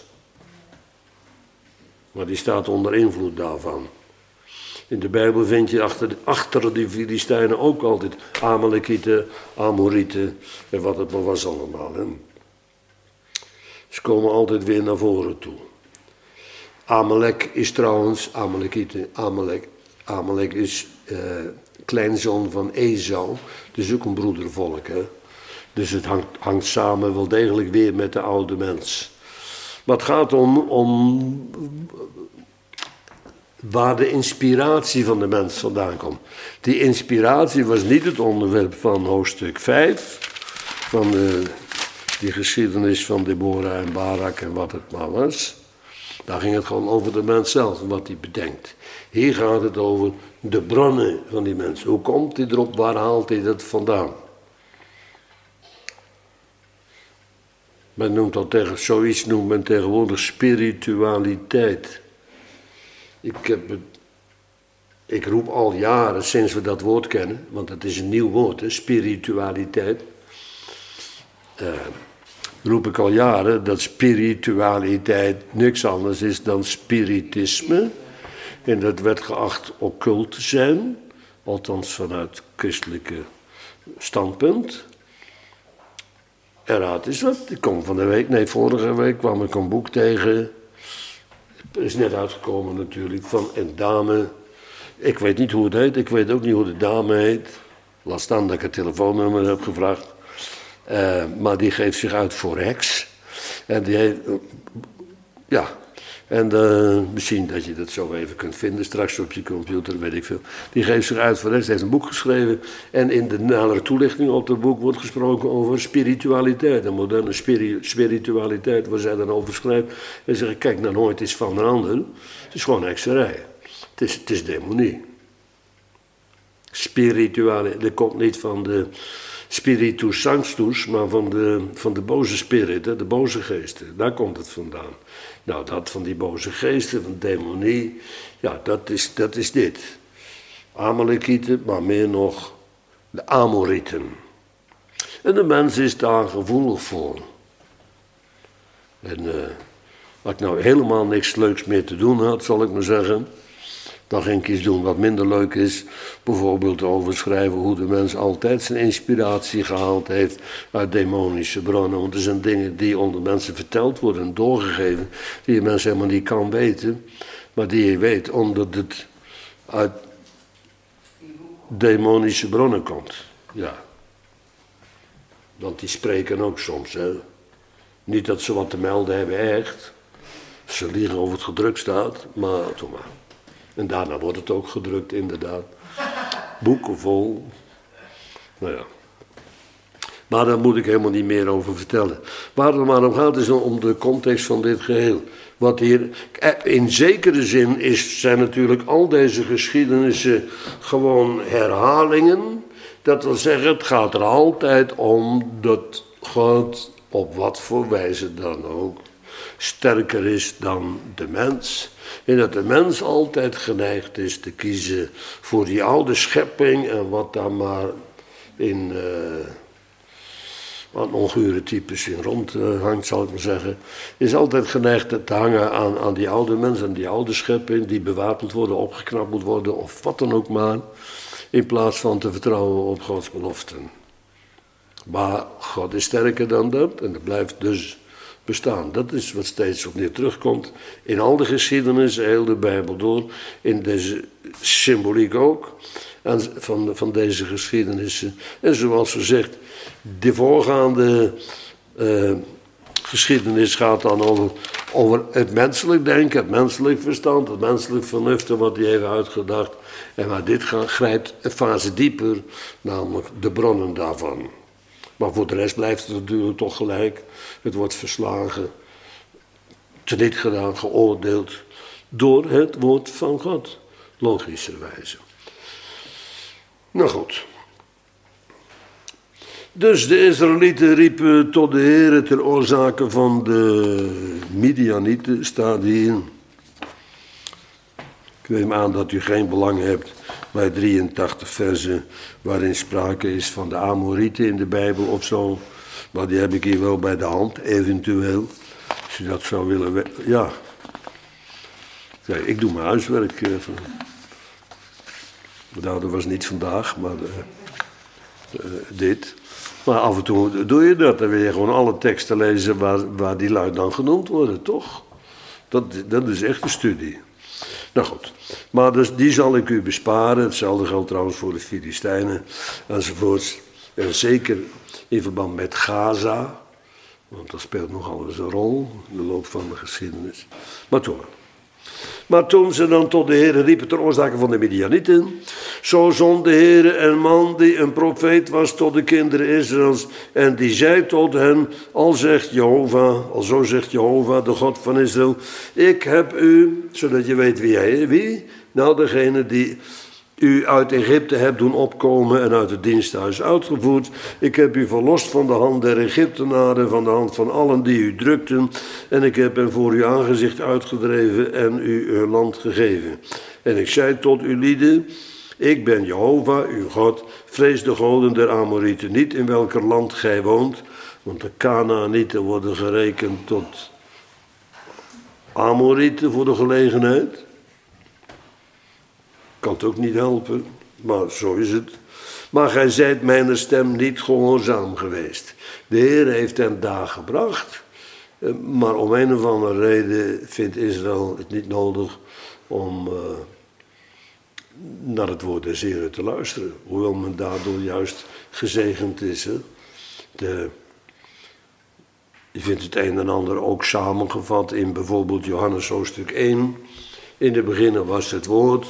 Maar die staat onder invloed daarvan. In de Bijbel vind je achter, achter die Filistijnen ook altijd Amalekieten, Amorieten en wat het maar was allemaal. Hè. Ze komen altijd weer naar voren toe. Amalek is trouwens, Amalekieten, Amalek, Amalek is uh, kleinzoon van Esau, dus ook een broedervolk. Hè. Dus het hangt, hangt samen wel degelijk weer met de oude mens. Maar het gaat om, om waar de inspiratie van de mens vandaan komt. Die inspiratie was niet het onderwerp van hoofdstuk vijf, van de, die geschiedenis van Deborah en Barak en wat het maar was. Daar ging het gewoon over de mens zelf en wat hij bedenkt. Hier gaat het over de bronnen van die mens. Hoe komt hij erop, waar haalt hij dat vandaan? Men noemt dat tegen, zoiets noemt men tegenwoordig spiritualiteit. Ik, heb het, ik roep al jaren, sinds we dat woord kennen, want het is een nieuw woord, hè, spiritualiteit. Uh, roep ik al jaren dat spiritualiteit niks anders is dan spiritisme. En dat werd geacht occult te zijn, althans vanuit christelijke standpunt. En raad is wat, ik kom van de week, nee vorige week kwam ik een boek tegen. Het is net uitgekomen natuurlijk, van een dame. Ik weet niet hoe het heet, ik weet ook niet hoe de dame heet. Laat staan dat ik het telefoonnummer heb gevraagd. Uh, maar die geeft zich uit voor heks. En die heeft, uh, ja, en uh, misschien dat je dat zo even kunt vinden, straks op je computer, weet ik veel. Die geeft zich uit voor heks, heeft een boek geschreven. En in de nadere toelichting op dat boek wordt gesproken over spiritualiteit. Een moderne spiri- spiritualiteit, waar zij dan over schrijft. En zeggen, kijk nou nooit eens van een ander. Het is gewoon hekserij. Het is, het is demonie. Spiritualiteit, dat komt niet van de spiritus sanctus, maar van de, van de boze spiriten, de boze geesten. Daar komt het vandaan. Nou, dat van die boze geesten, van demonie, ja, dat is, dat is dit. Amalekieten, maar meer nog de Amorieten. En de mens is daar gevoelig voor. En uh, als ik nou helemaal niks leuks meer te doen had, zal ik maar zeggen, dan ging ik iets doen wat minder leuk is. Bijvoorbeeld overschrijven hoe de mens altijd zijn inspiratie gehaald heeft uit demonische bronnen. Want er zijn dingen die onder mensen verteld worden en doorgegeven, die je mensen helemaal niet kan weten. Maar die je weet omdat het uit demonische bronnen komt. Ja. Want die spreken ook soms. Hè. Niet dat ze wat te melden hebben echt. Ze liegen over het gedrukt staat, maar doe maar. En daarna wordt het ook gedrukt, inderdaad. Boeken vol. Nou ja. Maar daar moet ik helemaal niet meer over vertellen. Waar het maar om gaat is om de context van dit geheel. Wat hier in zekere zin is, zijn natuurlijk al deze geschiedenissen gewoon herhalingen. Dat wil zeggen, het gaat er altijd om dat God op wat voor wijze dan ook sterker is dan de mens. En dat de mens altijd geneigd is te kiezen voor die oude schepping en wat daar maar in uh, wat ongure types in rond uh, hangt, zal ik maar zeggen. Is altijd geneigd te hangen aan, aan die oude mens en die oude schepping die bewapend worden, opgeknapt moet worden of wat dan ook maar. In plaats van te vertrouwen op Gods beloften. Maar God is sterker dan dat en dat blijft dus bestaan. Dat is wat steeds opnieuw terugkomt in al de geschiedenis, heel de Bijbel door, in deze symboliek ook, en van, van deze geschiedenissen. En zoals gezegd, de voorgaande uh, geschiedenis gaat dan over, over het menselijk denken, het menselijk verstand, het menselijk vernuft, wat hij heeft uitgedacht. En maar dit gaat, grijpt een fase dieper, namelijk de bronnen daarvan. Maar voor de rest blijft het natuurlijk toch gelijk. Het wordt verslagen, teniet gedaan, geoordeeld door het woord van God. Logischerwijze. Nou goed. Dus de Israëlieten riepen tot de Heere ter oorzake van de Midianieten, staat hier. Ik neem aan dat u geen belang hebt bij drieëntachtig versen waarin sprake is van de Amorieten in de Bijbel of zo. Maar die heb ik hier wel bij de hand, eventueel. Als u dat zou willen weten. Ja. Kijk, ik doe mijn huiswerk. Even. Nou, dat was niet vandaag, maar uh, uh, dit. Maar af en toe doe je dat. Dan wil je gewoon alle teksten lezen waar, waar die lui dan genoemd worden, toch? Dat, dat is echt een studie. Nou goed, maar dus die zal ik u besparen. Hetzelfde geldt trouwens voor de Filistijnen enzovoorts. En zeker in verband met Gaza, want dat speelt nogal eens een rol in de loop van de geschiedenis. Maar toen, maar toen ze dan tot de Heere riepen ter oorzake van de Midianieten, zo zond de Heere een man die een profeet was tot de kinderen Israëls, en die zei tot hen, al zegt Jehovah, al zo zegt Jehovah, de God van Israël, ik heb u, zodat je weet wie hij is, wie? Nou, degene die u uit Egypte hebt doen opkomen en uit het diensthuis uitgevoerd. Ik heb u verlost van de hand der Egyptenaren, van de hand van allen die u drukten. En ik heb hen voor uw aangezicht uitgedreven en u uw land gegeven. En ik zei tot uw lieden, ik ben Jehovah, uw God. Vrees de goden der Amorieten niet in welker land gij woont. Want de Kanaanieten worden gerekend tot Amorieten voor de gelegenheid. Kan het ook niet helpen, maar zo is het. Maar gij zijt mijn stem niet gehoorzaam geweest. De Heer heeft hen daar gebracht, maar om een of andere reden vindt Israël het niet nodig om uh, naar het woord des Heeren te luisteren. Hoewel men daardoor juist gezegend is. Hè? De, je vindt het een en ander ook samengevat in bijvoorbeeld Johannes hoofdstuk één. In de beginnen was het woord.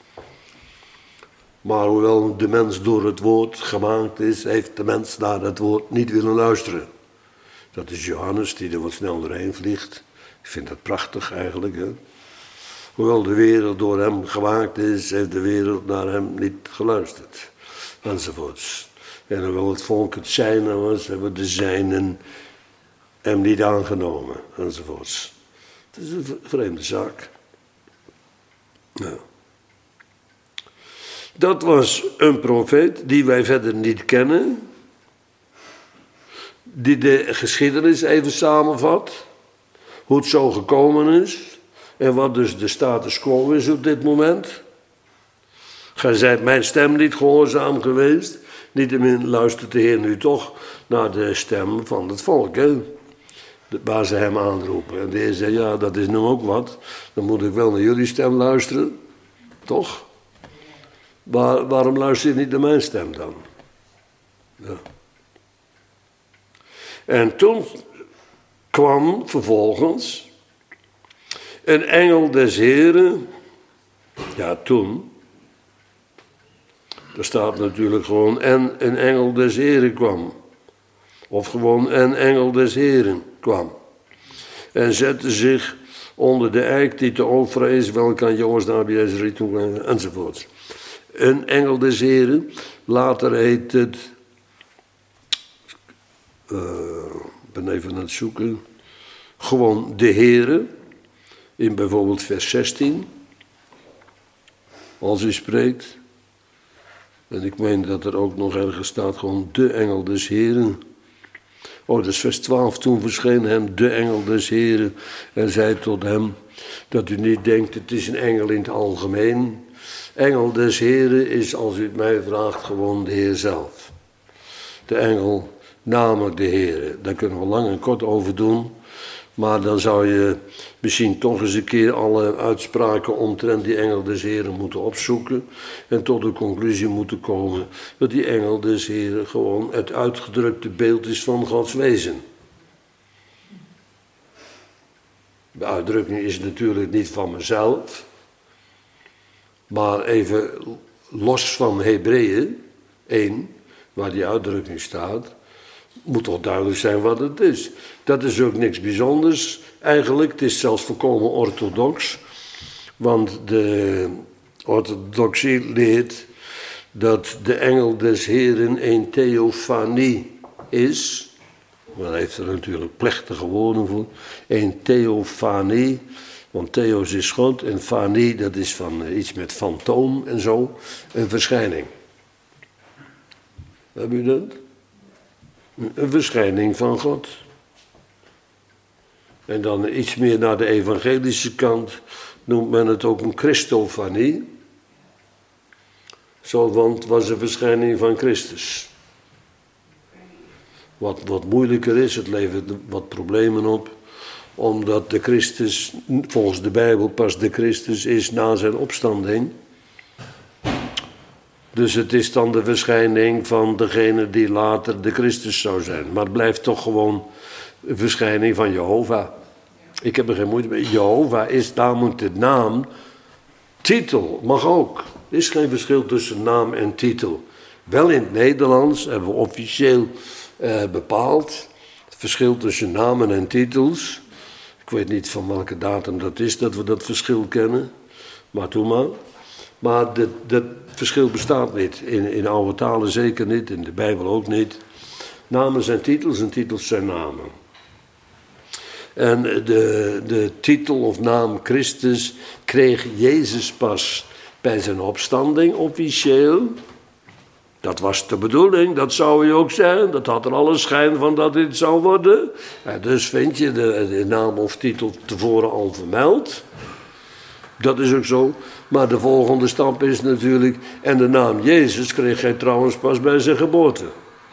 Maar hoewel de mens door het woord gemaakt is, heeft de mens naar het woord niet willen luisteren. Dat is Johannes die er wat snel doorheen vliegt. Ik vind dat prachtig eigenlijk. Hè? Hoewel de wereld door hem gemaakt is, heeft de wereld naar hem niet geluisterd. Enzovoorts. En hoewel het volk het zijne was, hebben de zijnen hem niet aangenomen. Enzovoorts. Het is een vreemde zaak. Nou. Dat was een profeet die wij verder niet kennen, die de geschiedenis even samenvat, hoe het zo gekomen is en wat dus de status quo is op dit moment. Gij zijt mijn stem niet gehoorzaam geweest, niettemin luistert de Heer nu toch naar de stem van het volk, hè? Waar ze hem aanroepen. En de Heer zei, ja, dat is nu ook wat, dan moet ik wel naar jullie stem luisteren, toch? Waar, waarom luister je niet naar mijn stem dan? Ja. En toen kwam vervolgens een engel des Heren. Ja, toen. Er staat natuurlijk gewoon en een engel des Heren kwam. Of gewoon een engel des Heren kwam. En zette zich onder de eik die te Ofra is, welke aan Joas de Abiezeri toe enzovoort. Een engel des Heren, later heet het, ik uh, ben even aan het zoeken, gewoon de Heere, in bijvoorbeeld vers zestien, als u spreekt. En ik meen dat er ook nog ergens staat, gewoon de engel des Heren. Oh, dat is vers twaalf, toen verscheen hem de engel des Heren en zei tot hem, dat u niet denkt, het is een engel in het algemeen. Engel des Heren is, als u het mij vraagt, gewoon de Heer zelf. De engel, namelijk de Heren. Daar kunnen we lang en kort over doen. Maar dan zou je misschien toch eens een keer alle uitspraken omtrent die engel des Heren moeten opzoeken. En tot de conclusie moeten komen dat die engel des Heren gewoon het uitgedrukte beeld is van Gods wezen. De uitdrukking is natuurlijk niet van mezelf. Maar even los van Hebreeën één, waar die uitdrukking staat, moet toch duidelijk zijn wat het is. Dat is ook niks bijzonders eigenlijk. Het is zelfs volkomen orthodox. Want de orthodoxie leert dat de engel des Heren een theofanie is. Men heeft er natuurlijk plechtige woorden voor. Een theofanie. Want theos is God en fanie, dat is van uh, iets met fantoom en zo. Een verschijning. Heb u dat? Een verschijning van God. En dan iets meer naar de evangelische kant noemt men het ook een Christofanie. Zo, want het was een verschijning van Christus. Wat, wat moeilijker is, het levert wat problemen op. Omdat de Christus, volgens de Bijbel pas de Christus is na zijn opstanding. Dus het is dan de verschijning van degene die later de Christus zou zijn. Maar het blijft toch gewoon een verschijning van Jehovah. Ik heb er geen moeite mee. Jehovah is namelijk de naam. Titel mag ook. Er is geen verschil tussen naam en titel. Wel in het Nederlands hebben we officieel eh, bepaald. Het verschil tussen namen en titels. Ik weet niet van welke datum dat is dat we dat verschil kennen. Maar toen maar. Maar dat, dat verschil bestaat niet. In, in oude talen zeker niet. In de Bijbel ook niet. Namen zijn titels en titels zijn namen. En de, de titel of naam Christus kreeg Jezus pas bij zijn opstanding officieel. Dat was de bedoeling, dat zou hij ook zijn. Dat had er alle schijn van dat dit zou worden. En dus vind je de, de naam of titel tevoren al vermeld. Dat is ook zo. Maar de volgende stap is natuurlijk... En de naam Jezus kreeg hij trouwens pas bij zijn geboorte.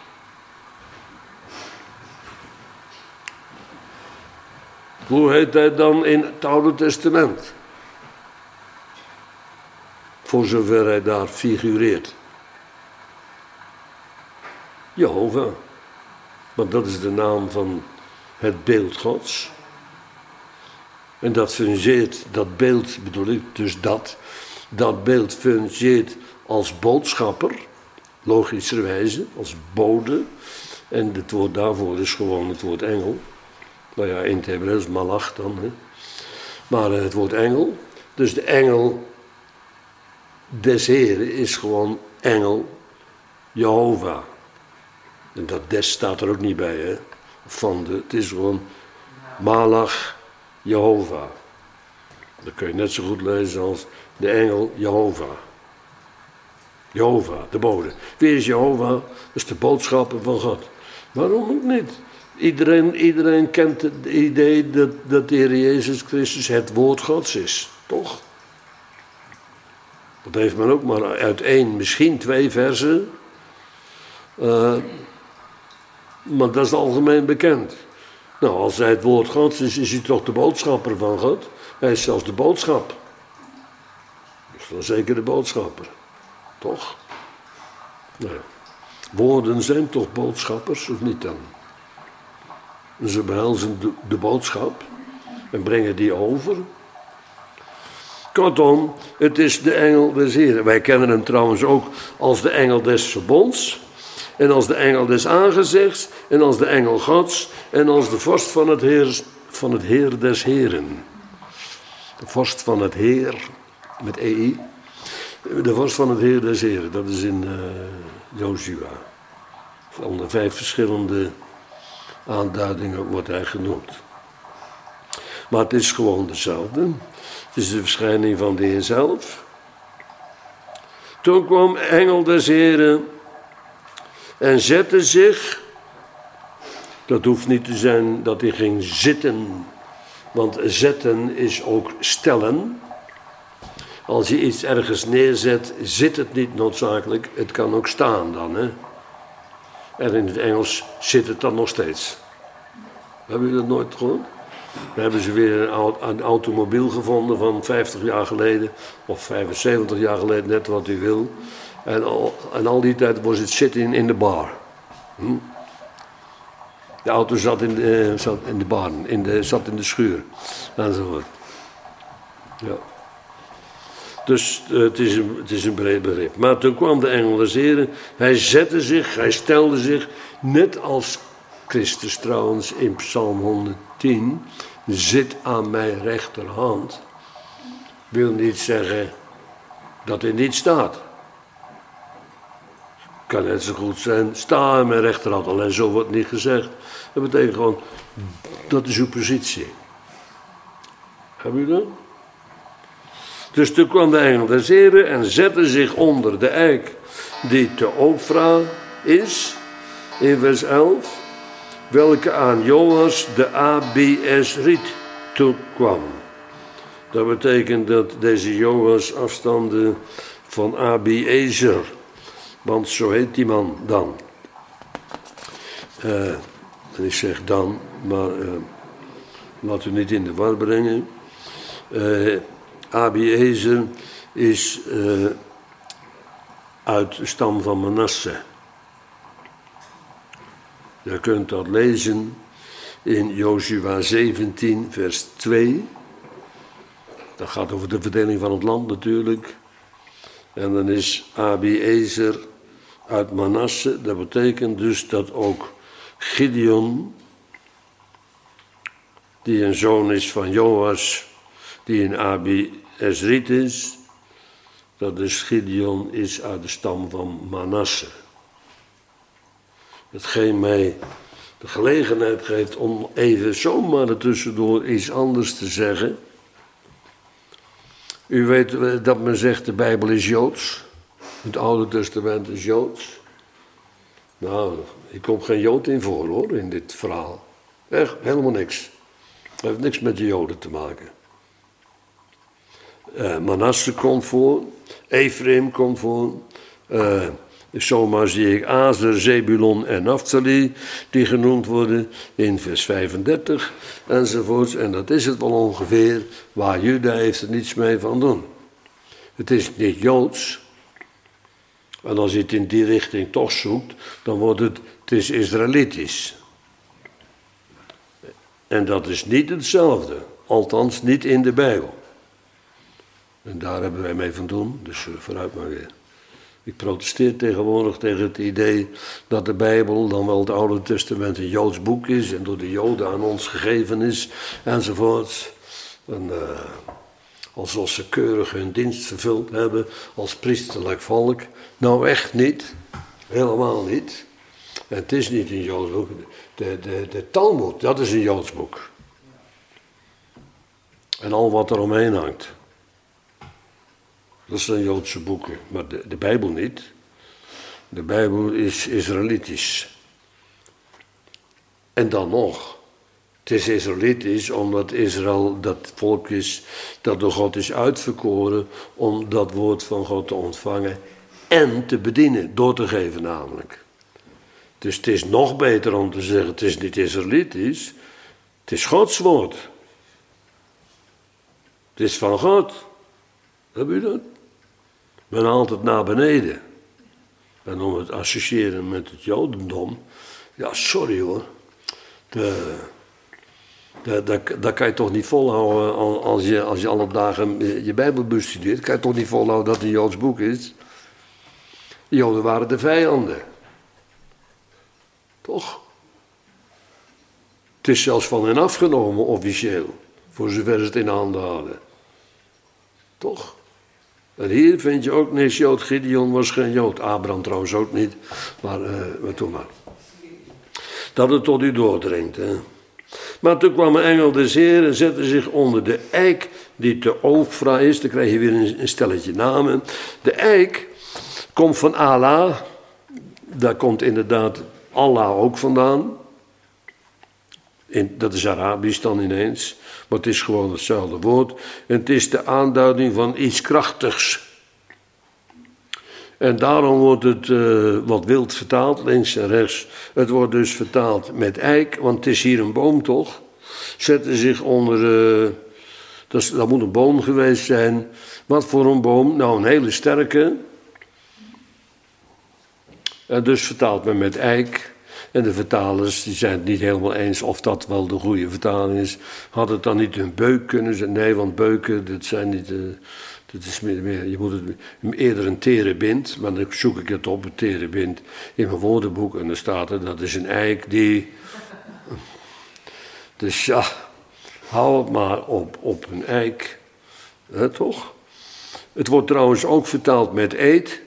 Hoe heet hij dan in het Oude Testament? Voor zover hij daar figureert. Jehovah. Want dat is de naam van het beeld Gods. En dat fungeert, dat beeld bedoel ik, dus dat. Dat beeld fungeert als boodschapper. Logischerwijze, als bode. En het woord daarvoor is gewoon het woord engel. Nou ja, in het Hebreeuws malach dan. Hè. Maar het woord engel. Dus de engel des Heren is gewoon engel Jehovah. En dat des staat er ook niet bij, hè. Van de, het is gewoon malach Jehovah. Dat kun je net zo goed lezen als de engel Jehovah. Jehovah, de bode. Wie is Jehovah? Dat is de boodschapper van God. Waarom ook niet? Iedereen, iedereen kent het idee dat, dat de Heer Jezus Christus het woord Gods is. Toch? Dat heeft men ook maar uit één, misschien twee versen. Uh, maar dat is algemeen bekend. Nou, als hij het woord Gods is, is hij toch de boodschapper van God? Hij is zelfs de boodschap. Is dan zeker de boodschapper. Toch? Nou ja. Woorden zijn toch boodschappers, of niet dan? Ze behelzen de, de boodschap en brengen die over. Kortom, het is de engel des Heren. Wij kennen hem trouwens ook als de engel des verbonds. En als de engel des aangezichts. En als de engel Gods. En als de vorst van het Heer, van het Heer des Heren. De vorst van het Heer, met E I. De vorst van het Heer des Heren, dat is in uh, Jozua. Onder vijf verschillende aanduidingen wordt hij genoemd. Maar het is gewoon dezelfde. Het is de verschijning van de Heer zelf. Toen kwam engel des Heren en zette zich. Dat hoeft niet te zijn dat hij ging zitten. Want zetten is ook stellen. Als je iets ergens neerzet, zit het niet noodzakelijk. Het kan ook staan dan. Hè? En in het Engels zit het dan nog steeds. Hebben jullie dat nooit gehoord? Dan hebben ze weer een, au- een automobiel gevonden van vijftig jaar geleden. Of vijfenzeventig jaar geleden, net wat u wil. En al, en al die tijd was het zitten in de bar. Hm? De auto zat in de, zat in de bar, in de, zat in de schuur. Enzovoort. Ja. Dus uh, het, is een, het is een breed begrip. Maar toen kwam de engel des Heren. Hij zette zich, hij stelde zich, net als Christus trouwens in Psalm honderdtien, zit aan mijn rechterhand. Wil niet zeggen dat hij niet staat. Kan net zo goed zijn, sta aan mijn rechterhand. Alleen zo wordt niet gezegd. Dat betekent gewoon, dat is uw positie. Hebben u dat? Dus toen kwam de engel des Heren en zette zich onder de eik die te Ofra is, in vers elf, welke aan Joas de Abiesriet toekwam. Dat betekent dat deze Joas afstamde van Abiezer, want zo heet die man dan. Uh, en ik zeg dan, maar uh, laat u niet in de war brengen. Uh, Abiezer is uh, uit de stam van Manasse. Je kunt dat lezen in Jozua zeventien, vers twee. Dat gaat over de verdeling van het land natuurlijk. En dan is Abiezer uit Manasse. Dat betekent dus dat ook Gideon, die een zoon is van Joas, die in Abiesriet is, dat dus Gideon is uit de stam van Manasse. Hetgeen mij de gelegenheid geeft om even zomaar ertussendoor iets anders te zeggen. U weet dat men zegt de Bijbel is Joods. Het Oude Testament is Joods. Nou, ik kom geen Jood in voor hoor, in dit verhaal. Echt, helemaal niks. Het heeft niks met de Joden te maken. Uh, Manasse komt voor, Ephraim komt voor, uh, zomaar zie ik Azer, Zebulon en Naphtali, die genoemd worden in vers vijfendertig enzovoorts. En dat is het wel ongeveer, waar Juda heeft er niets mee van doen. Het is niet Joods. En als je het in die richting toch zoekt, dan wordt het, het is Israëlitisch. En dat is niet hetzelfde, althans niet in de Bijbel. En daar hebben wij mee van doen, dus vooruit maar weer. Ik protesteer tegenwoordig tegen het idee dat de Bijbel, dan wel het Oude Testament, een Joods boek is en door de Joden aan ons gegeven is, enzovoorts. En, uh, alsof ze keurig hun dienst vervuld hebben als priesterlijk volk. Nou echt niet, helemaal niet. En het is niet een Joods boek. De, de, de Talmud, dat is een Joods boek. En al wat er omheen hangt. Dat zijn Joodse boeken, maar de, de Bijbel niet. De Bijbel is Israëlitisch. En dan nog, het is Israëlitisch omdat Israël dat volk is dat door God is uitverkoren om dat woord van God te ontvangen en te bedienen, door te geven namelijk. Dus het is nog beter om te zeggen, het is niet Israëlitisch, het is Gods woord. Het is van God. Heb je dat? Men haalt het naar beneden. En om het te associëren met het Jodendom, ja, sorry hoor. De, de, de, dat kan je toch niet volhouden als je, als je alle dagen je Bijbel bestudeert. Kan je toch niet volhouden dat het een Joods boek is. De Joden waren de vijanden. Toch? Het is zelfs van hen afgenomen officieel. Voor zover ze het in handen hadden. Toch? En hier vind je ook niks Jood. Gideon was geen Jood. Abraham trouwens ook niet. Maar, uh, maar toen maar. Dat het tot u doordringt. Hè. Maar toen kwam een engel des Heeren en zette zich onder de eik die te Ofra is. Dan krijg je weer een, een stelletje namen. De eik komt van Allah. Daar komt inderdaad Allah ook vandaan. In, dat is Arabisch dan ineens. Maar het is gewoon hetzelfde woord. En het is de aanduiding van iets krachtigs. En daarom wordt het uh, wat wild vertaald, links en rechts. Het wordt dus vertaald met eik, want het is hier een boom toch? zetten zich onder, uh, dat, is, dat moet een boom geweest zijn. Wat voor een boom? Nou, een hele sterke. En dus vertaalt men met eik. En de vertalers die zijn het niet helemaal eens of dat wel de goede vertaling is. Had het dan niet een beuk kunnen zijn? Nee, want beuken, dat zijn niet... Uh, dat is meer, meer, je moet het eerder een terebint, maar dan zoek ik het op, een terebint, in mijn woordenboek. En dan staat er, dat is een eik die... Dus ja, hou het maar op, op een eik. He, toch? Het wordt trouwens ook vertaald met eed.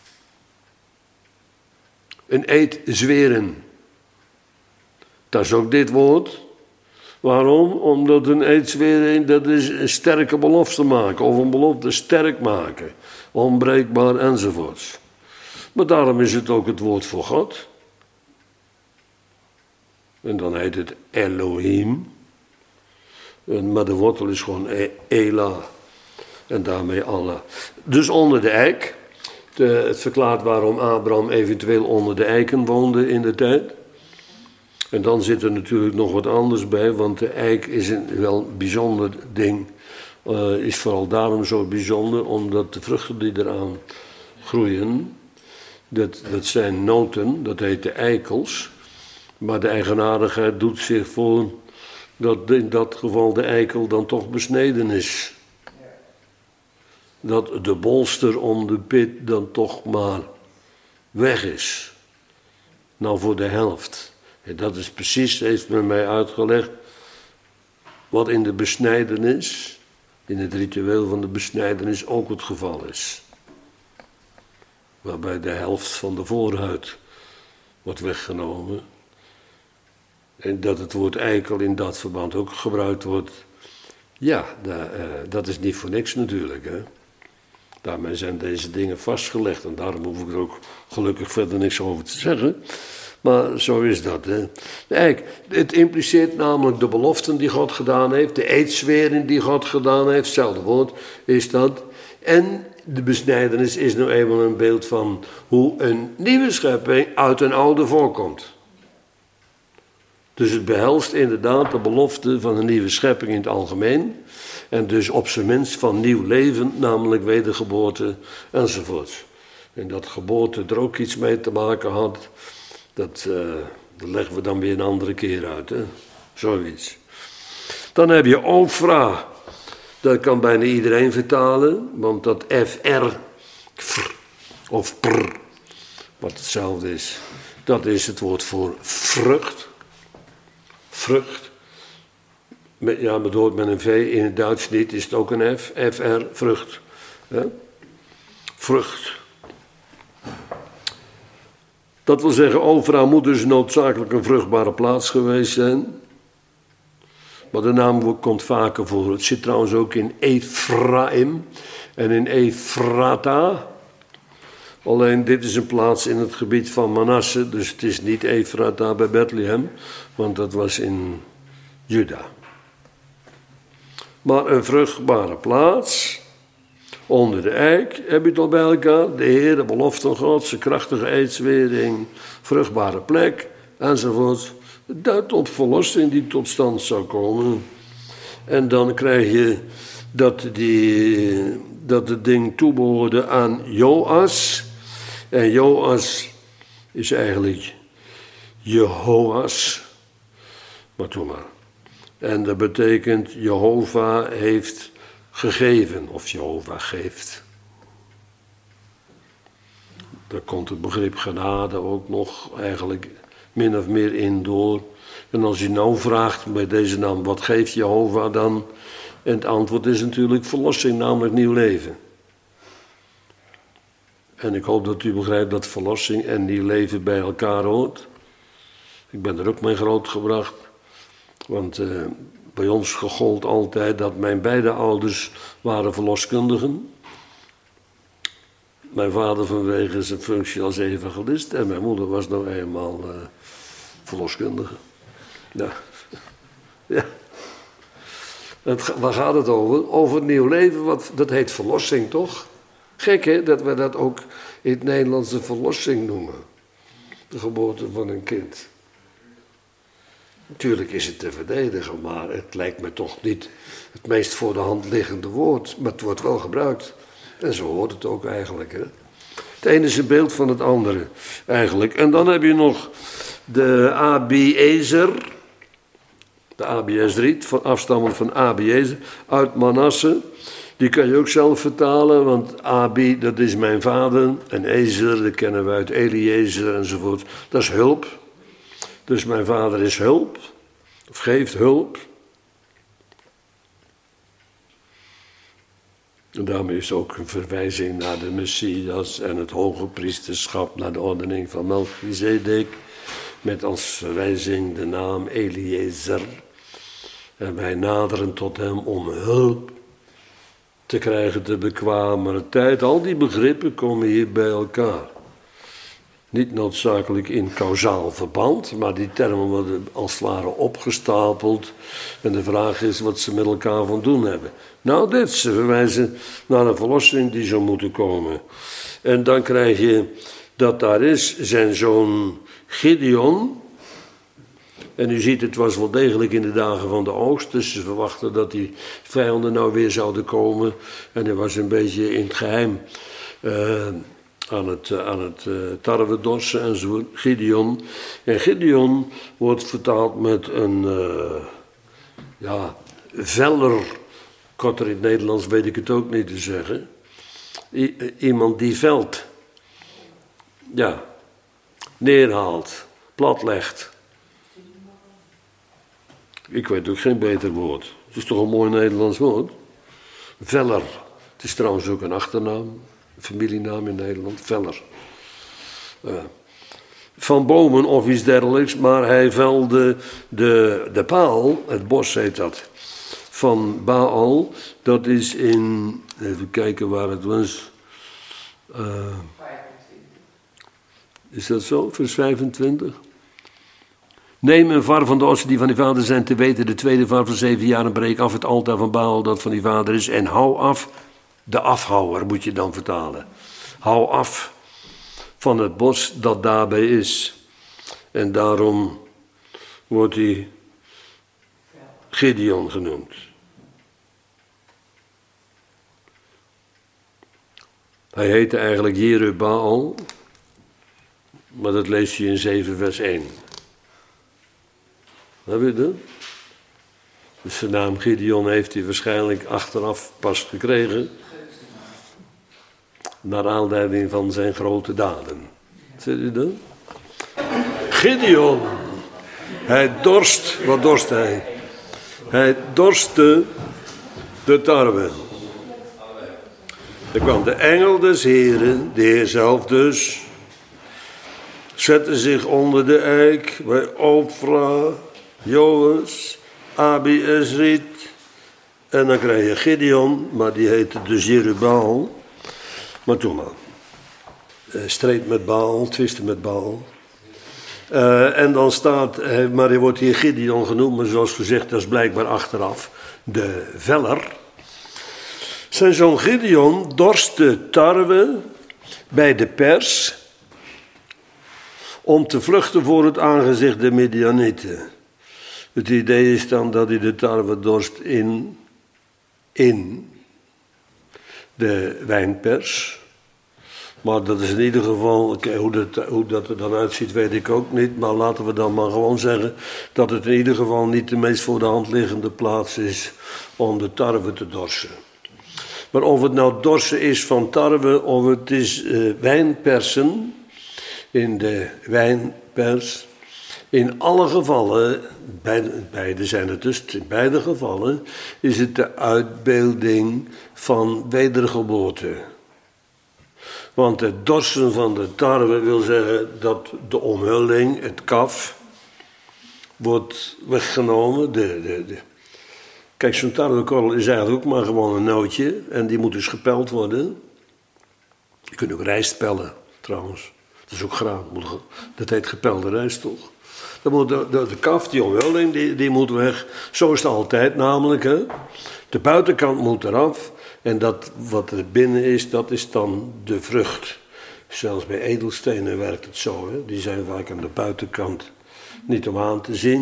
Een eed zweren. Dat is ook dit woord. Waarom? Omdat een eed zweren, dat is een sterke belofte maken. Of een belofte sterk maken. Onbreekbaar enzovoorts. Maar daarom is het ook het woord voor God. En dan heet het Elohim. En, maar de wortel is gewoon Ela. En daarmee Allah. Dus onder de eik. De, het verklaart waarom Abraham eventueel onder de eiken woonde in de tijd. En dan zit er natuurlijk nog wat anders bij, want de eik is een wel bijzonder ding. Uh, is vooral daarom zo bijzonder, omdat de vruchten die eraan groeien, dat, dat zijn noten, dat heet de eikels. Maar de eigenaardigheid doet zich voor dat in dat geval de eikel dan toch besneden is. Dat de bolster om de pit dan toch maar weg is. Nou, voor de helft. En dat is precies, heeft men mij uitgelegd, wat in de besnijdenis, in het ritueel van de besnijdenis ook het geval is. Waarbij de helft van de voorhuid wordt weggenomen. En dat het woord eikel in dat verband ook gebruikt wordt. Ja, da, uh, dat is niet voor niks natuurlijk, hè. Daarmee zijn deze dingen vastgelegd en daarom hoef ik er ook gelukkig verder niks over te zeggen. Maar zo is dat. Hè. Kijk, het impliceert namelijk de beloften die God gedaan heeft, de eedzwering die God gedaan heeft, hetzelfde woord is dat. En de besnijdenis is nou eenmaal een beeld van hoe een nieuwe schepping uit een oude voorkomt. Dus het behelst inderdaad de belofte van een nieuwe schepping in het algemeen. En dus op zijn minst van nieuw leven, namelijk wedergeboorte enzovoort. En dat geboorte er ook iets mee te maken had, dat, uh, dat leggen we dan weer een andere keer uit. Hè? Zoiets. Dan heb je Ofra. Dat kan bijna iedereen vertalen, want dat F R, fr, of prr, wat hetzelfde is, dat is het woord voor vrucht. Vrucht. Met, ja, bedoeld met een V, in het Duits niet, is het ook een F, F R, vrucht. Ja? Vrucht. Dat wil zeggen, Ofra moet dus noodzakelijk een vruchtbare plaats geweest zijn. Maar de naam komt vaker voor. Het zit trouwens ook in Ephraim en in Ephrata. Alleen dit is een plaats in het gebied van Manasse, dus het is niet Ephrata bij Bethlehem, want dat was in Juda. Maar een vruchtbare plaats, onder de eik, heb je het al bij elkaar. De Heer, de belofte van God, zijn krachtige eedswering, vruchtbare plek, enzovoort. Het duidt op verlossing die tot stand zou komen. En dan krijg je dat, die, dat het ding toebehoorde aan Joas. En Joas is eigenlijk Jehoas. Maar toe maar. En dat betekent Jehovah heeft gegeven, of Jehovah geeft. Daar komt het begrip genade ook nog eigenlijk min of meer in door. En als je nou vraagt bij deze naam, wat geeft Jehovah dan? En het antwoord is natuurlijk verlossing, namelijk nieuw leven. En ik hoop dat u begrijpt dat verlossing en nieuw leven bij elkaar hoort. Ik ben er ook mee grootgebracht. Want uh, bij ons gegold altijd dat mijn beide ouders waren verloskundigen. Mijn vader vanwege zijn functie als evangelist en mijn moeder was nou eenmaal uh, verloskundige. Ja. Ja. Het, waar gaat het over? Over het nieuw leven, wat, dat heet verlossing toch? Gek hè, dat we dat ook in het Nederlands de verlossing noemen. De geboorte van een kind. Natuurlijk is het te verdedigen, maar het lijkt me toch niet het meest voor de hand liggende woord. Maar het wordt wel gebruikt. En zo hoort het ook eigenlijk. Hè? Het ene is een beeld van het andere eigenlijk. En dan heb je nog de Abiezer. De Abiezriet, van afstammend van Abiezer, uit Manasse. Die kan je ook zelf vertalen, want Abi, dat is mijn vader. En Ezer, dat kennen we uit Eliezer enzovoort. Dat is hulp. Dus mijn vader is hulp, of geeft hulp. En daarmee is ook een verwijzing naar de Messias en het hoge priesterschap, naar de ordening van Melchizedek. Met als verwijzing de naam Eliezer. En wij naderen tot hem om hulp te krijgen te bekwamere tijd. Al die begrippen komen hier bij elkaar. Niet noodzakelijk in kausaal verband, maar die termen worden als het ware opgestapeld. En de vraag is wat ze met elkaar van doen hebben. Nou, dit, ze verwijzen naar een verlossing die zou moeten komen. En dan krijg je dat daar is zijn zoon Gideon. En u ziet, het was wel degelijk in de dagen van de oogst. Dus ze verwachten dat die vijanden nou weer zouden komen. En hij was een beetje in het geheim uh, aan het, uh, aan het uh, tarwe dorsen en zo. Gideon. En Gideon wordt vertaald met een uh, ja, veller. Korter in het Nederlands weet ik het ook niet te zeggen. I- iemand die veld. Ja. Neerhaalt. Platlegt. Ik weet ook geen beter woord. Het is toch een mooi Nederlands woord? Veller. Het is trouwens ook een achternaam. Een familienaam in Nederland. Veller. Uh, van bomen of iets dergelijks. Maar hij velde de, de paal. Het bos heet dat. Van Baal. Dat is in... Even kijken waar het was. Uh, is dat zo? Vers vijfentwintig? Neem een var van de ossen die van die vader zijn te weten, de tweede var van zeven jaar, en breek af het altaar van Baal dat van die vader is, en hou af, de afhouwer moet je dan vertalen. Hou af van het bos dat daarbij is. En daarom wordt hij Gideon genoemd. Hij heette eigenlijk Jerubbaal, maar dat leest je in zeven vers één. Heb je dat? Dus de naam Gideon heeft hij waarschijnlijk achteraf pas gekregen. Naar aanleiding van zijn grote daden. Ziet u dat? Gideon. Hij dorst. Wat dorst hij? Hij dorstte de tarwe. Er kwam de engel des Heren, de Heer zelf dus, zette zich onder de eik bij Opra, Joas, Abiezriet. En dan krijg je Gideon, maar die heette dus Jerubbaal. Maar toen maar. Uh, streed met Baal, twiste met Baal. Uh, en dan staat, uh, maar hij wordt hier Gideon genoemd, maar zoals gezegd, dat is blijkbaar achteraf de veller. Zijn zoon Gideon dorstte tarwe bij de pers om te vluchten voor het aangezicht der Midianieten. Het idee is dan dat hij de tarwe dorst in, in de wijnpers. Maar dat is in ieder geval, okay, hoe, dat, hoe dat er dan uitziet weet ik ook niet. Maar laten we dan maar gewoon zeggen dat het in ieder geval niet de meest voor de hand liggende plaats is om de tarwe te dorsen. Maar of het nou dorsen is van tarwe of het is uh, wijnpersen in de wijnpers. In alle gevallen, beide, beide zijn het dus, in beide gevallen is het de uitbeelding van wedergeboorte. Want het dorsen van de tarwe wil zeggen dat de omhulling, het kaf, wordt weggenomen. De, de, de. Kijk, zo'n tarwekorrel is eigenlijk ook maar gewoon een nootje en die moet dus gepeld worden. Je kunt ook rijst pellen, trouwens. Dat is ook graan. Dat heet gepelde rijst, toch? Dan moet de, de, de kaf, die omhulling, die, die moet weg. Zo is het altijd namelijk. Hè? De buitenkant moet eraf. En dat wat er binnen is, dat is dan de vrucht. Zelfs bij edelstenen werkt het zo. Hè? Die zijn vaak aan de buitenkant niet om aan te zien.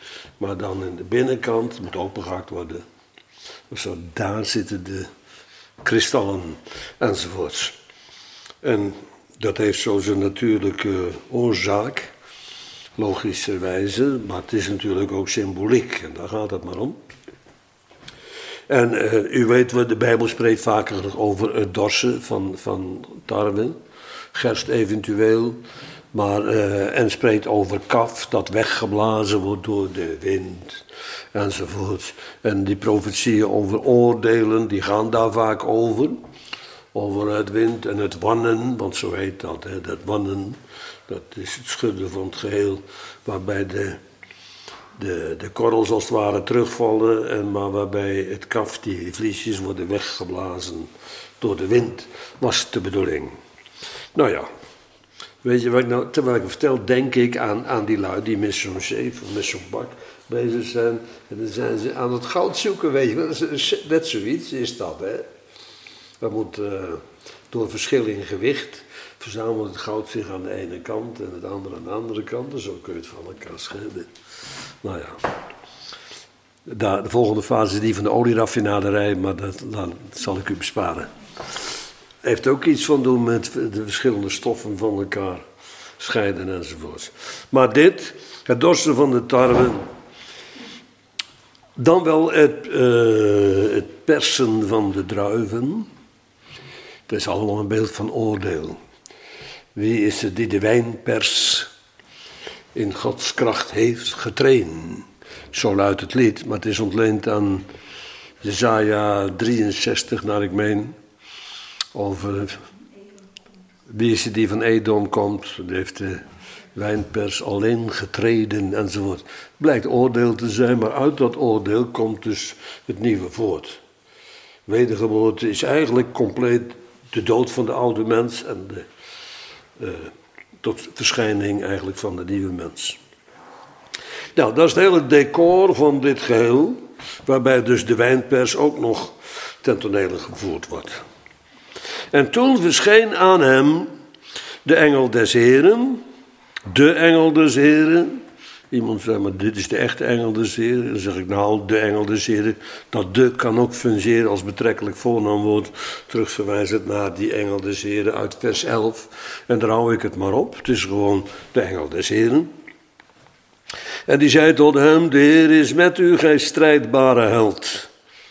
maar dan in de binnenkant moet opengehakt worden. Zo, daar zitten de kristallen enzovoorts. En dat heeft zo zijn natuurlijke oorzaak, logischerwijze, maar het is natuurlijk ook symboliek en daar gaat het maar om. En uh, u weet, de Bijbel spreekt vaker over het dorsen van, van tarwe, gerst eventueel, maar, uh, en spreekt over kaf dat weggeblazen wordt door de wind enzovoort. En die profetieën over oordelen, die gaan daar vaak over. Over het wind en het wannen, want zo heet dat, hè, dat wannen. Dat is het schudden van het geheel, waarbij de, de, de korrels als het ware terugvallen, en maar waarbij het kaf, die vliesjes, worden weggeblazen door de wind, was de bedoeling. Nou ja, weet je wat ik nou, terwijl ik het vertel, denk ik aan, aan die lui die met zo'n zeef of met zo'n bak bezig zijn. En dan zijn ze aan het goud zoeken, weet je wel. Net zoiets is dat, hè. Dat moet uh, door verschil in gewicht verzamelt het goud zich aan de ene kant en het andere aan de andere kant. En zo kun je het van elkaar scheiden. Nou ja. Daar, de volgende fase is die van de olieraffinaderij, maar dat, dat zal ik u besparen. Heeft ook iets van doen met de verschillende stoffen van elkaar scheiden enzovoorts. Maar dit, het dorsen van de tarwe, dan wel het, uh, het persen van de druiven. Dat is allemaal een beeld van oordeel. Wie is het die de wijnpers in Gods kracht heeft getraind? Zo luidt het lied, maar het is ontleend aan Jesaja drieënzestig, naar ik meen. Over wie is het die van Edom komt, die heeft de wijnpers alleen getreden enzovoort. Blijkt oordeel te zijn, maar uit dat oordeel komt dus het nieuwe voort. Wedergeboorte is eigenlijk compleet de dood van de oude mens en de uh, tot verschijning eigenlijk van de nieuwe mens. Nou, dat is het hele decor van dit geheel, waarbij dus de wijnpers ook nog ten tonele gevoerd wordt. En toen verscheen aan hem de engel des Heren, de engel des Heren. Iemand zei, maar dit is de echte engel des Heren. Dan zeg ik, nou, de engel des Heren. Dat de kan ook fungeren als betrekkelijk voornaamwoord, terugverwijzend naar die engel des Heren uit vers elf. En daar hou ik het maar op. Het is gewoon de engel des Heren. En die zei tot hem, de Heer is met u, gij strijdbare held.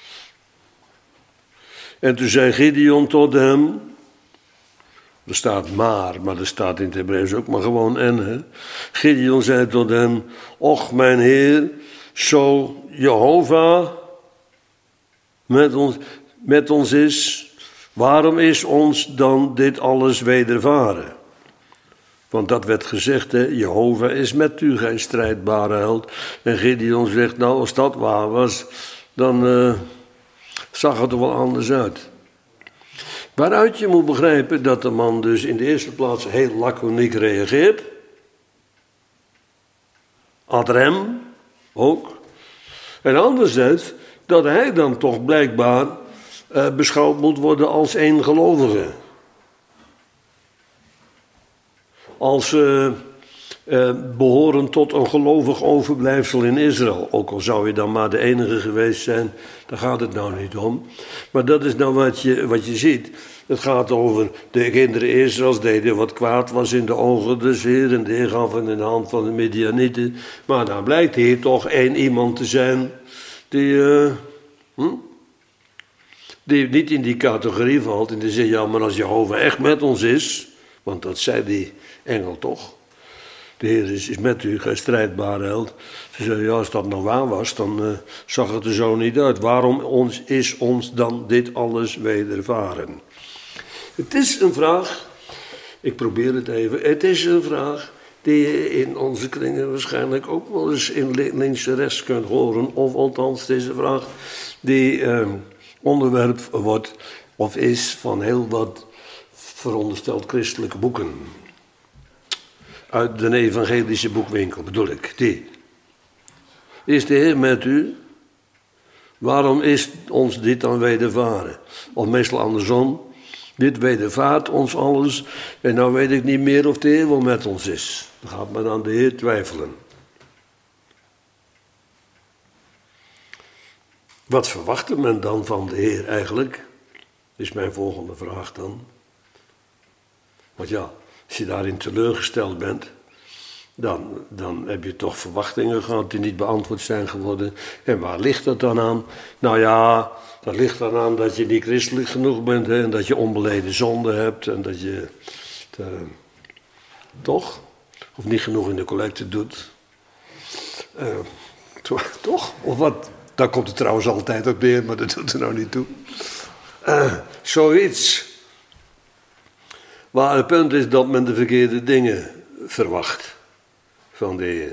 En toen zei Gideon tot hem, er staat maar, maar er staat in het Hebreeuws ook maar gewoon en. Hè? Gideon zei tot hem, och mijn Heer, zo Jehovah met ons, met ons is, waarom is ons dan dit alles wedervaren? Want dat werd gezegd, hè, Jehovah is met u, gij strijdbare held. En Gideon zegt, nou als dat waar was, dan uh, zag het er wel anders uit. Waaruit je moet begrijpen dat de man dus in de eerste plaats heel laconiek reageert. Ad rem, ook. En anderzijds dat hij dan toch blijkbaar uh, beschouwd moet worden als een gelovige. Als uh, uh, behorend tot een gelovig overblijfsel in Israël. Ook al zou je dan maar de enige geweest zijn, daar gaat het nou niet om. Maar dat is nou wat je, wat je ziet. Het gaat over de kinderen Israëls deden wat kwaad was in de ogen des Heer en de Heer gaf in de hand van de Midianieten. Maar dan blijkt hier toch één iemand te zijn die, uh, hm? die niet in die categorie valt. In de zin, ja, maar als Jehovah echt met ons is, want dat zei die engel toch. De Heer is, is met u, gij strijdbare held. Ze zei, ja, als dat nou waar was, dan uh, zag het er zo niet uit. Waarom ons, is ons dan dit alles wedervaren? Het is een vraag, ik probeer het even, het is een vraag die je in onze kringen waarschijnlijk ook wel eens in links en rechts kunt horen. Of althans, het is een vraag die uh, onderwerp wordt of is van heel wat verondersteld christelijke boeken. Uit de evangelische boekwinkel bedoel ik, die. Is de Heer met u? Waarom is ons dit dan wedervaren? Of meestal andersom. Dit wedervaart ons alles en nou weet ik niet meer of de Heer wel met ons is. Dan gaat men aan de Heer twijfelen. Wat verwachtte men dan van de Heer eigenlijk? Is mijn volgende vraag dan. Want ja, als je daarin teleurgesteld bent, dan, dan heb je toch verwachtingen gehad die niet beantwoord zijn geworden. En waar ligt dat dan aan? Nou ja, dat ligt dan aan dat je niet christelijk genoeg bent, hè, en dat je onbeleden zonde hebt en dat je uh, toch? Of niet genoeg in de collecte doet. Uh, toch? Of wat? Daar komt het trouwens altijd op neer, maar dat doet er nou niet toe. Uh, zoiets. Maar het punt is dat men de verkeerde dingen verwacht van de Heer.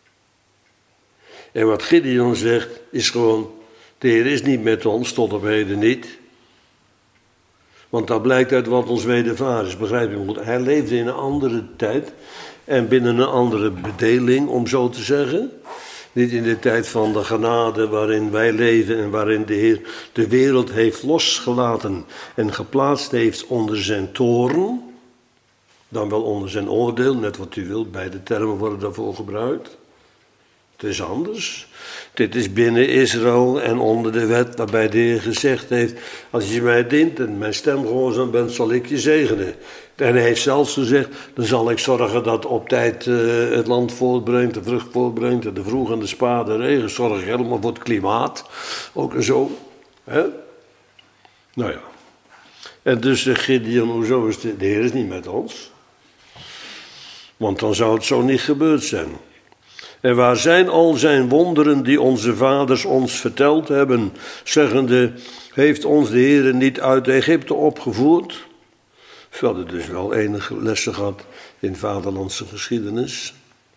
En wat Gideon zegt is gewoon, de Heer is niet met ons, tot op heden niet. Want dat blijkt uit wat ons wedervaren is, begrijp je goed. Hij leefde in een andere tijd en binnen een andere bedeling, om zo te zeggen. Niet in de tijd van de genade waarin wij leven en waarin de Heer de wereld heeft losgelaten en geplaatst heeft onder zijn toorn. Dan wel onder zijn oordeel, net wat u wilt, beide termen worden daarvoor gebruikt. Het is anders. Dit is binnen Israël en onder de wet waarbij de Heer gezegd heeft, als je mij dient en mijn stem gehoorzaam bent, zal ik je zegenen. En hij heeft zelfs gezegd, dan zal ik zorgen dat op tijd uh, het land voortbrengt, de vrucht voortbrengt, en de vroeg en de spa, de regen, zorg helemaal voor het klimaat. Ook en zo. Hè? Nou ja. En dus zegt Gideon, hoezo is de, de Heer is niet met ons? Want dan zou het zo niet gebeurd zijn. En waar zijn al zijn wonderen die onze vaders ons verteld hebben, zeggende, heeft ons de Heer niet uit Egypte opgevoerd? We hadden dus wel enige lessen gehad in vaderlandse geschiedenis.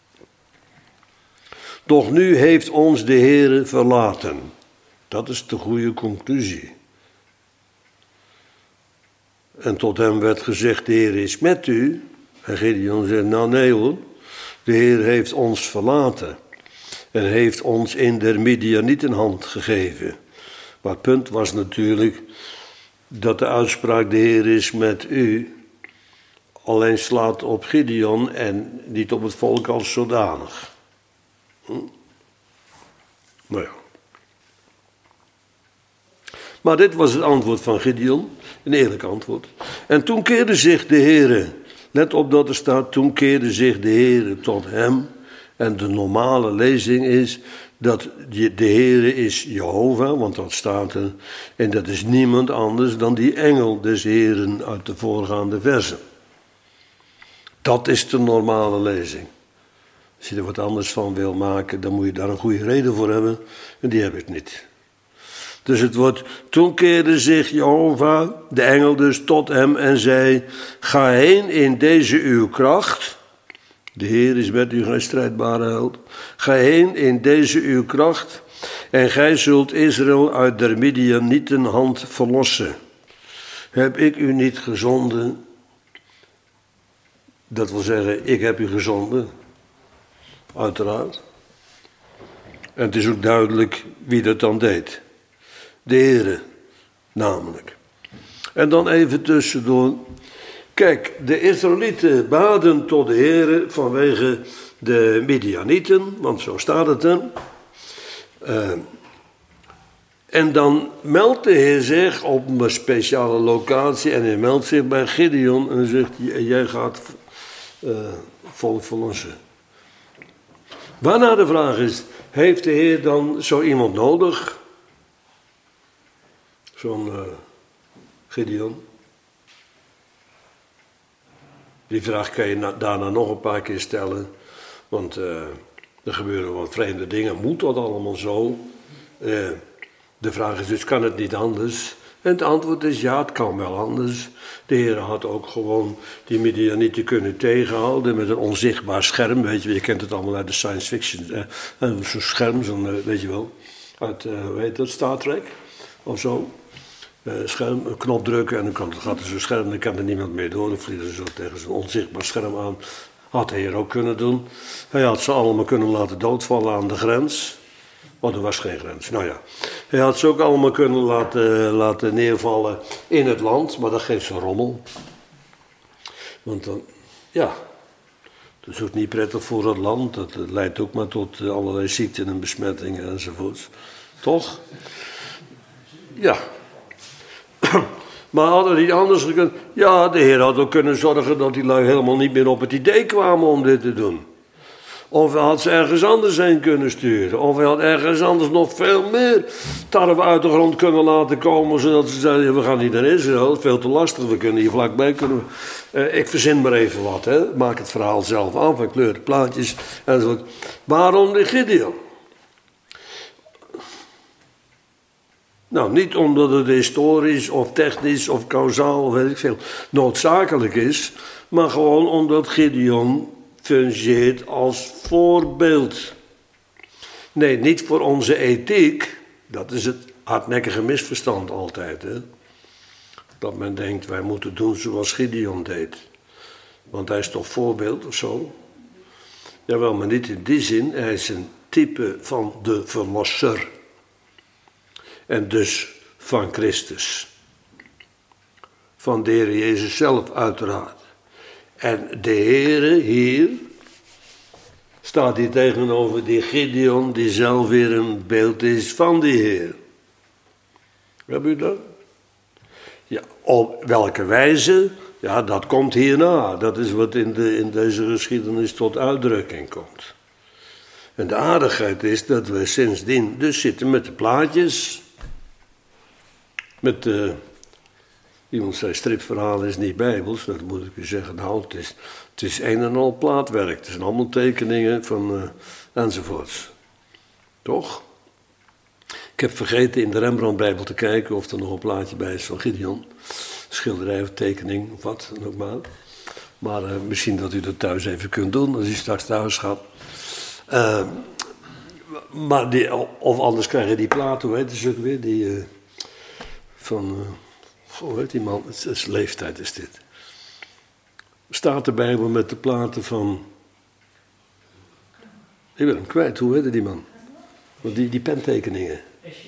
Doch nu heeft ons de Heer verlaten. Dat is de goede conclusie. En tot hem werd gezegd, de Heer is met u. En Gideon zei, nou nee hoor, de Heer heeft ons verlaten. En heeft ons in der Midianitenhand gegeven. Maar het punt was natuurlijk dat de uitspraak de Heer is met u alleen slaat op Gideon en niet op het volk als zodanig. Hm? Nou ja. Maar dit was het antwoord van Gideon, een eerlijk antwoord. En toen keerde zich de Heere, let op dat er staat, toen keerde zich de Heere tot hem. En de normale lezing is dat de Heere is Jehovah, want dat staat er. En dat is niemand anders dan die engel des Heeren uit de voorgaande versen. Dat is de normale lezing. Als je er wat anders van wil maken, dan moet je daar een goede reden voor hebben. En die heb ik niet. Dus het wordt, toen keerde zich Jehovah, de engel dus, tot hem en zei, ga heen in deze uw kracht. De Heer is met u, gij strijdbare held. Ga heen in deze uw kracht en gij zult Israël uit der Midianitenhand verlossen. Heb ik u niet gezonden? Dat wil zeggen, ik heb u gezonden. Uiteraard. En het is ook duidelijk wie dat dan deed. De Heere, namelijk. En dan even tussendoor. Kijk, de Israëlieten baden tot de Heere vanwege de Midianieten, want zo staat het er. Uh, en dan meldt de Heer zich op een speciale locatie en hij meldt zich bij Gideon en zegt, jij gaat uh, volk verlossen. Waarna de vraag is, heeft de Heer dan zo iemand nodig? Zo'n uh, Gideon. Die vraag kan je na, daarna nog een paar keer stellen. Want uh, er gebeuren wat vreemde dingen. Moet dat allemaal zo? Uh, de vraag is dus, kan het niet anders? En het antwoord is, ja, het kan wel anders. De Heer had ook gewoon die Midianieten kunnen tegenhouden met een onzichtbaar scherm. Weet je, je kent het allemaal uit de science fiction. Uh, zo'n scherm, zo'n, uh, weet je wel, uit, uh, hoe heet dat, Star Trek of zo. Uh, scherm, een knop drukken en dan kan, gaat er zo'n scherm, dan kan er niemand meer door. Dan vliegen ze zo tegen zo'n onzichtbaar scherm aan. Had de Heer ook kunnen doen. Hij had ze allemaal kunnen laten doodvallen aan de grens. Want er was geen grens. Nou ja, hij had ze ook allemaal kunnen laten, laten neervallen in het land, maar dat geeft ze rommel. Want dan, ja, dat is ook niet prettig voor het land. Dat leidt ook maar tot allerlei ziekten en besmettingen enzovoorts. Toch? Ja. Maar hadden we niet anders gekund? Ja, de Heer had ook kunnen zorgen dat die lui helemaal niet meer op het idee kwamen om dit te doen. Of hij had ze ergens anders heen kunnen sturen. Of hij had ergens anders nog veel meer tarwe uit de grond kunnen laten komen. Zodat ze zeiden, we gaan niet naar Israël, het is veel te lastig. We kunnen hier vlakbij kunnen. Uh, ik verzin maar even wat, hè. Maak het verhaal zelf aan, van kleuren, plaatjes enzovoort. Waarom de Gideon? Nou, niet omdat het historisch of technisch of kausaal, weet ik veel, noodzakelijk is. Maar gewoon omdat Gideon fungeert als voorbeeld. Nee, niet voor onze ethiek. Dat is het hardnekkige misverstand altijd. Hè? Dat men denkt, wij moeten doen zoals Gideon deed. Want hij is toch voorbeeld of zo? Jawel, maar niet in die zin. Hij is een type van de verlosser. En dus van Christus. Van de Heer Jezus zelf uiteraard. En de Heere hier staat hier tegenover die Gideon, die zelf weer een beeld is van die Heer. Heb u dat? Ja, op welke wijze? Ja, dat komt hierna. Dat is wat in, de, in deze geschiedenis tot uitdrukking komt. En de aardigheid is dat we sindsdien dus zitten met de plaatjes. Met de... Iemand zei, stripverhalen is niet bijbels. Dat moet ik u zeggen. Nou, het is, het is een en al plaatwerk. Het zijn allemaal tekeningen van uh, enzovoorts. Toch? Ik heb vergeten in de Rembrandt-bijbel te kijken of er nog een plaatje bij is van Gideon. Schilderij of tekening of wat dan ook maar. Maar uh, misschien dat u dat thuis even kunt doen als u straks thuis gaat. Uh, maar die, of anders krijgen die platen, hoe heet het ook weer? Die uh, van... Uh, Hoe heet die man? Het is leeftijd is dit. Staat de Bijbel met de platen van... Ik ben hem kwijt, hoe heette die man? Want die, die pentekeningen.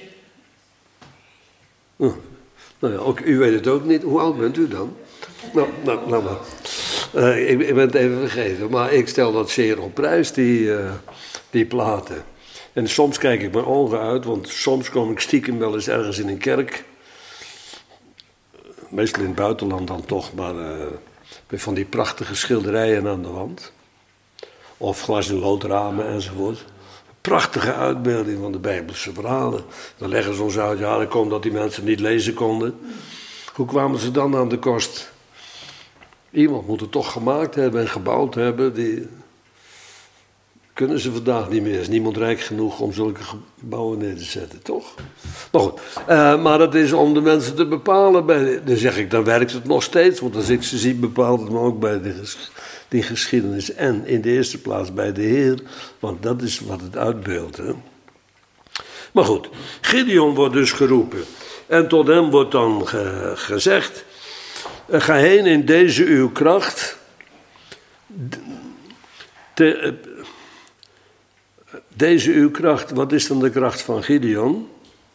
Oh. Nou ja, ook, u weet het ook niet. Hoe oud bent u dan? Nou, nou, nou maar. Uh, ik, ik ben het even vergeten. Maar ik stel dat zeer op prijs, die, uh, die platen. En soms kijk ik mijn ogen uit, want soms kom ik stiekem wel eens ergens in een kerk... Meestal in het buitenland dan toch, maar uh, met van die prachtige schilderijen aan de wand. Of glas- en loodramen enzovoort. Prachtige uitbeelding van de Bijbelse verhalen. Dan leggen ze ons uit, ja, dat komt dat die mensen niet lezen konden. Hoe kwamen ze dan aan de kost? Iemand moet het toch gemaakt hebben en gebouwd hebben. Die kunnen ze vandaag niet meer. Er is niemand rijk genoeg om zulke gebouwen neer te zetten, toch? Maar goed, uh, maar dat is om de mensen te bepalen. Bij, dan zeg ik, dan werkt het nog steeds. Want als ik ze zie, bepaalt het me ook bij de ges, die geschiedenis. En in de eerste plaats bij de Heer. Want dat is wat het uitbeeldt. Hè? Maar goed, Gideon wordt dus geroepen. En tot hem wordt dan ge, gezegd... Ga heen in deze uw kracht... Te, Deze uw kracht, wat is dan de kracht van Gideon?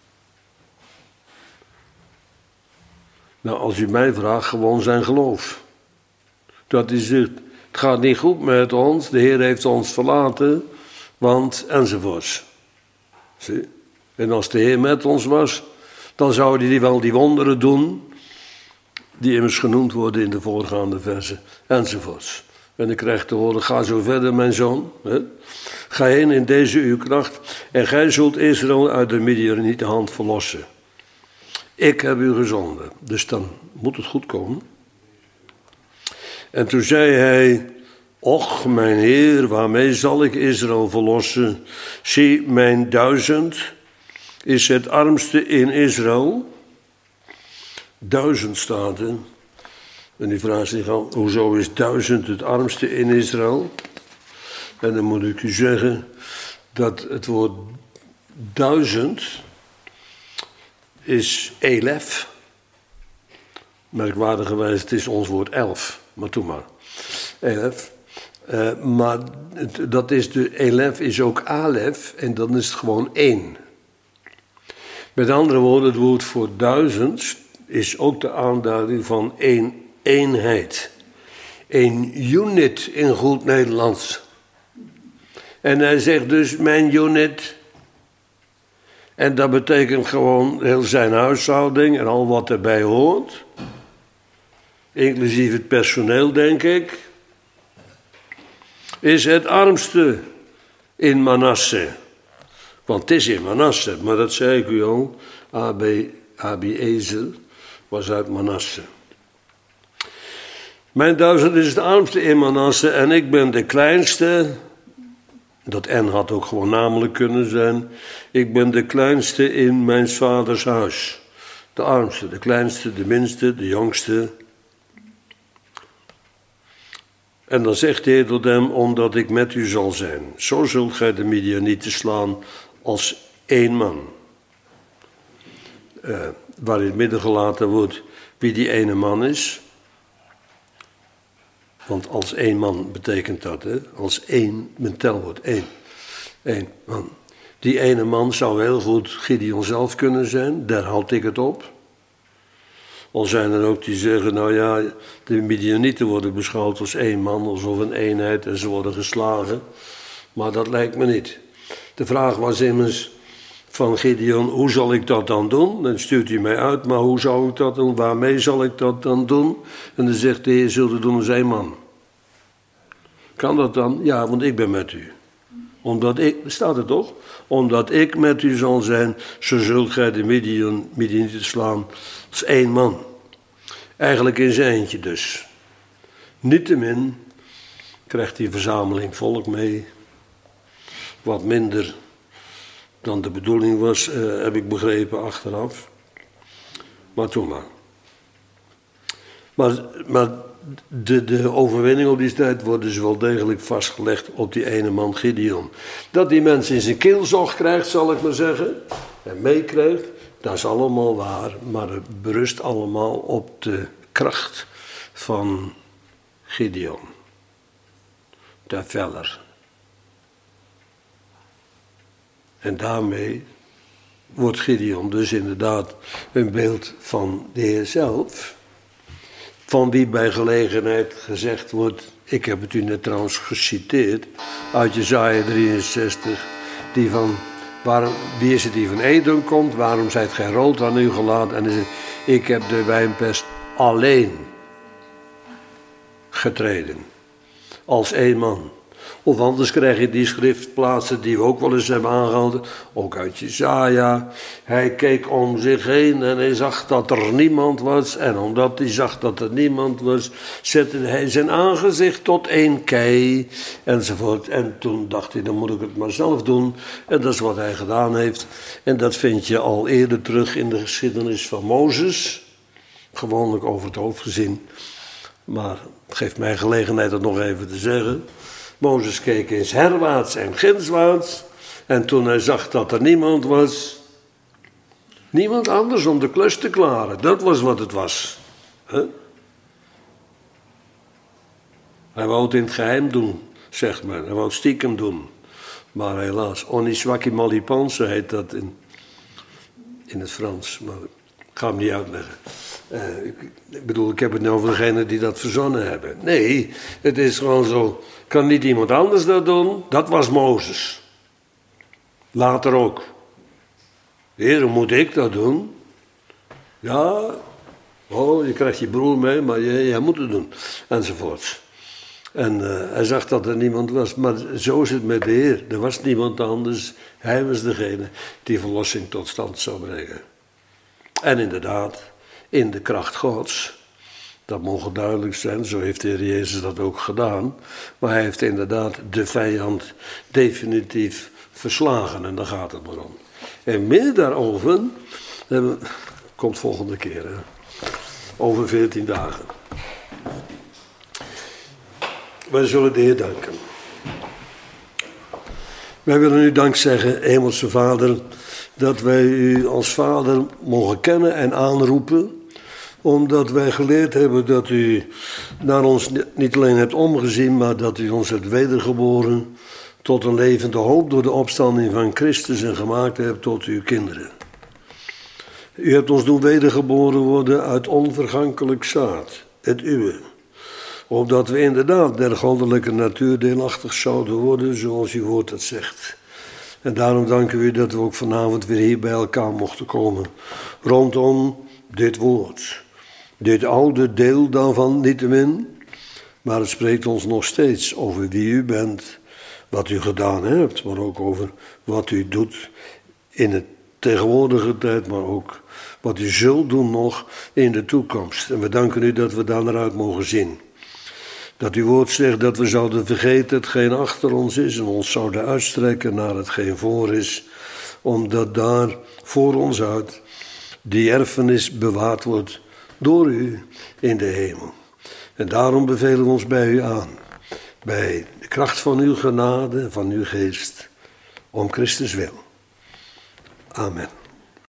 Nou, als u mij vraagt, gewoon zijn geloof. Dat is het. Het gaat niet goed met ons, de Heer heeft ons verlaten, want enzovoorts. Zie? En als de Heer met ons was, dan zou hij wel die wonderen doen, die immers genoemd worden in de voorgaande versen, enzovoorts. En ik krijg te horen, ga zo verder, mijn zoon. Hè? Ga heen in deze uw kracht. En gij zult Israël uit de Midianiete hand verlossen. Ik heb u gezonden. Dus dan moet het goed komen. En toen zei hij, och, mijn Heer, waarmee zal ik Israël verlossen? Zie, mijn duizend is het armste in Israël. Duizend staat er. En die vraagt zich al, hoezo is duizend het armste in Israël? En dan moet ik u zeggen dat het woord duizend is elef. Merkwaardigerwijs, het is ons woord elf, maar toen maar. Elef. Uh, maar het, dat is de elef is ook alef en dan is het gewoon één. Met andere woorden, het woord voor duizend is ook de aanduiding van één eenheid. Een unit in goed Nederlands. En hij zegt dus, mijn unit. En dat betekent gewoon heel zijn huishouding en al wat erbij hoort. Inclusief het personeel, denk ik. Is het armste in Manasse. Want het is in Manasse, maar dat zei ik u al. Abiezer was uit Manasse. Mijn duizend is het armste in Manasse en ik ben de kleinste. Dat N had ook gewoon namelijk kunnen zijn. Ik ben de kleinste in mijn vaders huis. De armste, de kleinste, de minste, de jongste. En dan zegt de Heer tot hem, omdat ik met u zal zijn. Zo zult gij de Midianieten slaan als één man. Uh, waar in het midden gelaten wordt wie die ene man is. Want als één man betekent dat, hè? Als één, mijn telwoord, één. Eén man. Die ene man zou heel goed Gideon zelf kunnen zijn, daar houd ik het op. Al zijn er ook die zeggen, nou ja, de Midianieten worden beschouwd als één man, alsof een eenheid en ze worden geslagen. Maar dat lijkt me niet. De vraag was immers van Gideon, hoe zal ik dat dan doen? Dan stuurt hij mij uit, maar hoe zou ik dat doen? Waarmee zal ik dat dan doen? En dan zegt de Heer, zult het doen als één man. Kan dat dan? Ja, want ik ben met u. Omdat ik, staat het toch? Omdat ik met u zal zijn, zo zult gij de Midian, Midianieten slaan als één man. Eigenlijk in zijn eentje dus. Niettemin krijgt die verzameling volk mee. Wat minder dan de bedoeling was, uh, heb ik begrepen achteraf. Maar toen maar. Maar, maar de, de overwinning op die tijd wordt dus wel degelijk vastgelegd op die ene man Gideon. Dat die mensen in zijn keelzog krijgt, zal ik maar zeggen, en meekrijgt, dat is allemaal waar. Maar het berust allemaal op de kracht van Gideon. De veller. En daarmee wordt Gideon dus inderdaad een beeld van de Heer zelf. Van wie bij gelegenheid gezegd wordt, ik heb het u net trouwens geciteerd, uit Jesaja drieënzestig, die van, waarom, wie is het die van Edom komt, waarom zijt gij rood aan uw gelaat? En dan zegt, ik heb de wijnpers alleen getreden, als één man. Of anders krijg je die schriftplaatsen die we ook wel eens hebben aangehouden, ook uit Jesaja. Hij keek om zich heen en hij zag dat er niemand was. En omdat hij zag dat er niemand was, zette hij zijn aangezicht tot één kei, enzovoort. En toen dacht hij, dan moet ik het maar zelf doen. En dat is wat hij gedaan heeft. En dat vind je al eerder terug in de geschiedenis van Mozes. Gewoonlijk over het hoofd gezien. Maar het geeft mij gelegenheid het nog even te zeggen. Mozes keek eens herwaarts en gindswaarts. En toen hij zag dat er niemand was. Niemand anders om de klus te klaren. Dat was wat het was. Huh? Hij wou het in het geheim doen, zegt men. Hij wou het stiekem doen. Maar helaas, oniswaki malipanse heet dat in, in het Frans. Maar ik ga hem niet uitleggen. Uh, ik, ik bedoel, ik heb het nu over degenen die dat verzonnen hebben. Nee, het is gewoon zo. Kan niet iemand anders dat doen? Dat was Mozes. Later ook. Heer, hoe moet ik dat doen? Ja, oh, je krijgt je broer mee, maar jij, jij moet het doen. Enzovoorts. En uh, hij zag dat er niemand was. Maar zo is het met de Heer. Er was niemand anders. Hij was degene die verlossing tot stand zou brengen. En inderdaad, in de kracht Gods. Dat mogen duidelijk zijn, zo heeft de Heer Jezus dat ook gedaan. Maar hij heeft inderdaad de vijand definitief verslagen. En daar gaat het maar om. En meer daarover, eh, komt volgende keer. Hè? Over veertien dagen. Wij zullen de Heer danken. Wij willen u dank zeggen, Hemelse Vader, dat wij u als Vader mogen kennen en aanroepen. Omdat wij geleerd hebben dat u naar ons niet alleen hebt omgezien, maar dat u ons hebt wedergeboren tot een levende hoop door de opstanding van Christus en gemaakt hebt tot uw kinderen. U hebt ons doen wedergeboren worden uit onvergankelijk zaad, het uwe. Opdat we inderdaad der goddelijke natuur deelachtig zouden worden, zoals uw woord het zegt. En daarom danken we u dat we ook vanavond weer hier bij elkaar mochten komen. Rondom dit woord. Dit oude deel daarvan niettemin. Maar het spreekt ons nog steeds over wie u bent. Wat u gedaan hebt. Maar ook over wat u doet in de tegenwoordige tijd. Maar ook wat u zult doen nog in de toekomst. En we danken u dat we daar naar uit mogen zien. Dat uw woord zegt dat we zouden vergeten hetgeen achter ons is en ons zouden uitstrekken naar hetgeen voor is, omdat daar voor ons uit die erfenis bewaard wordt door u in de hemel. En daarom bevelen we ons bij u aan, bij de kracht van uw genade en van uw geest, om Christus wil. Amen.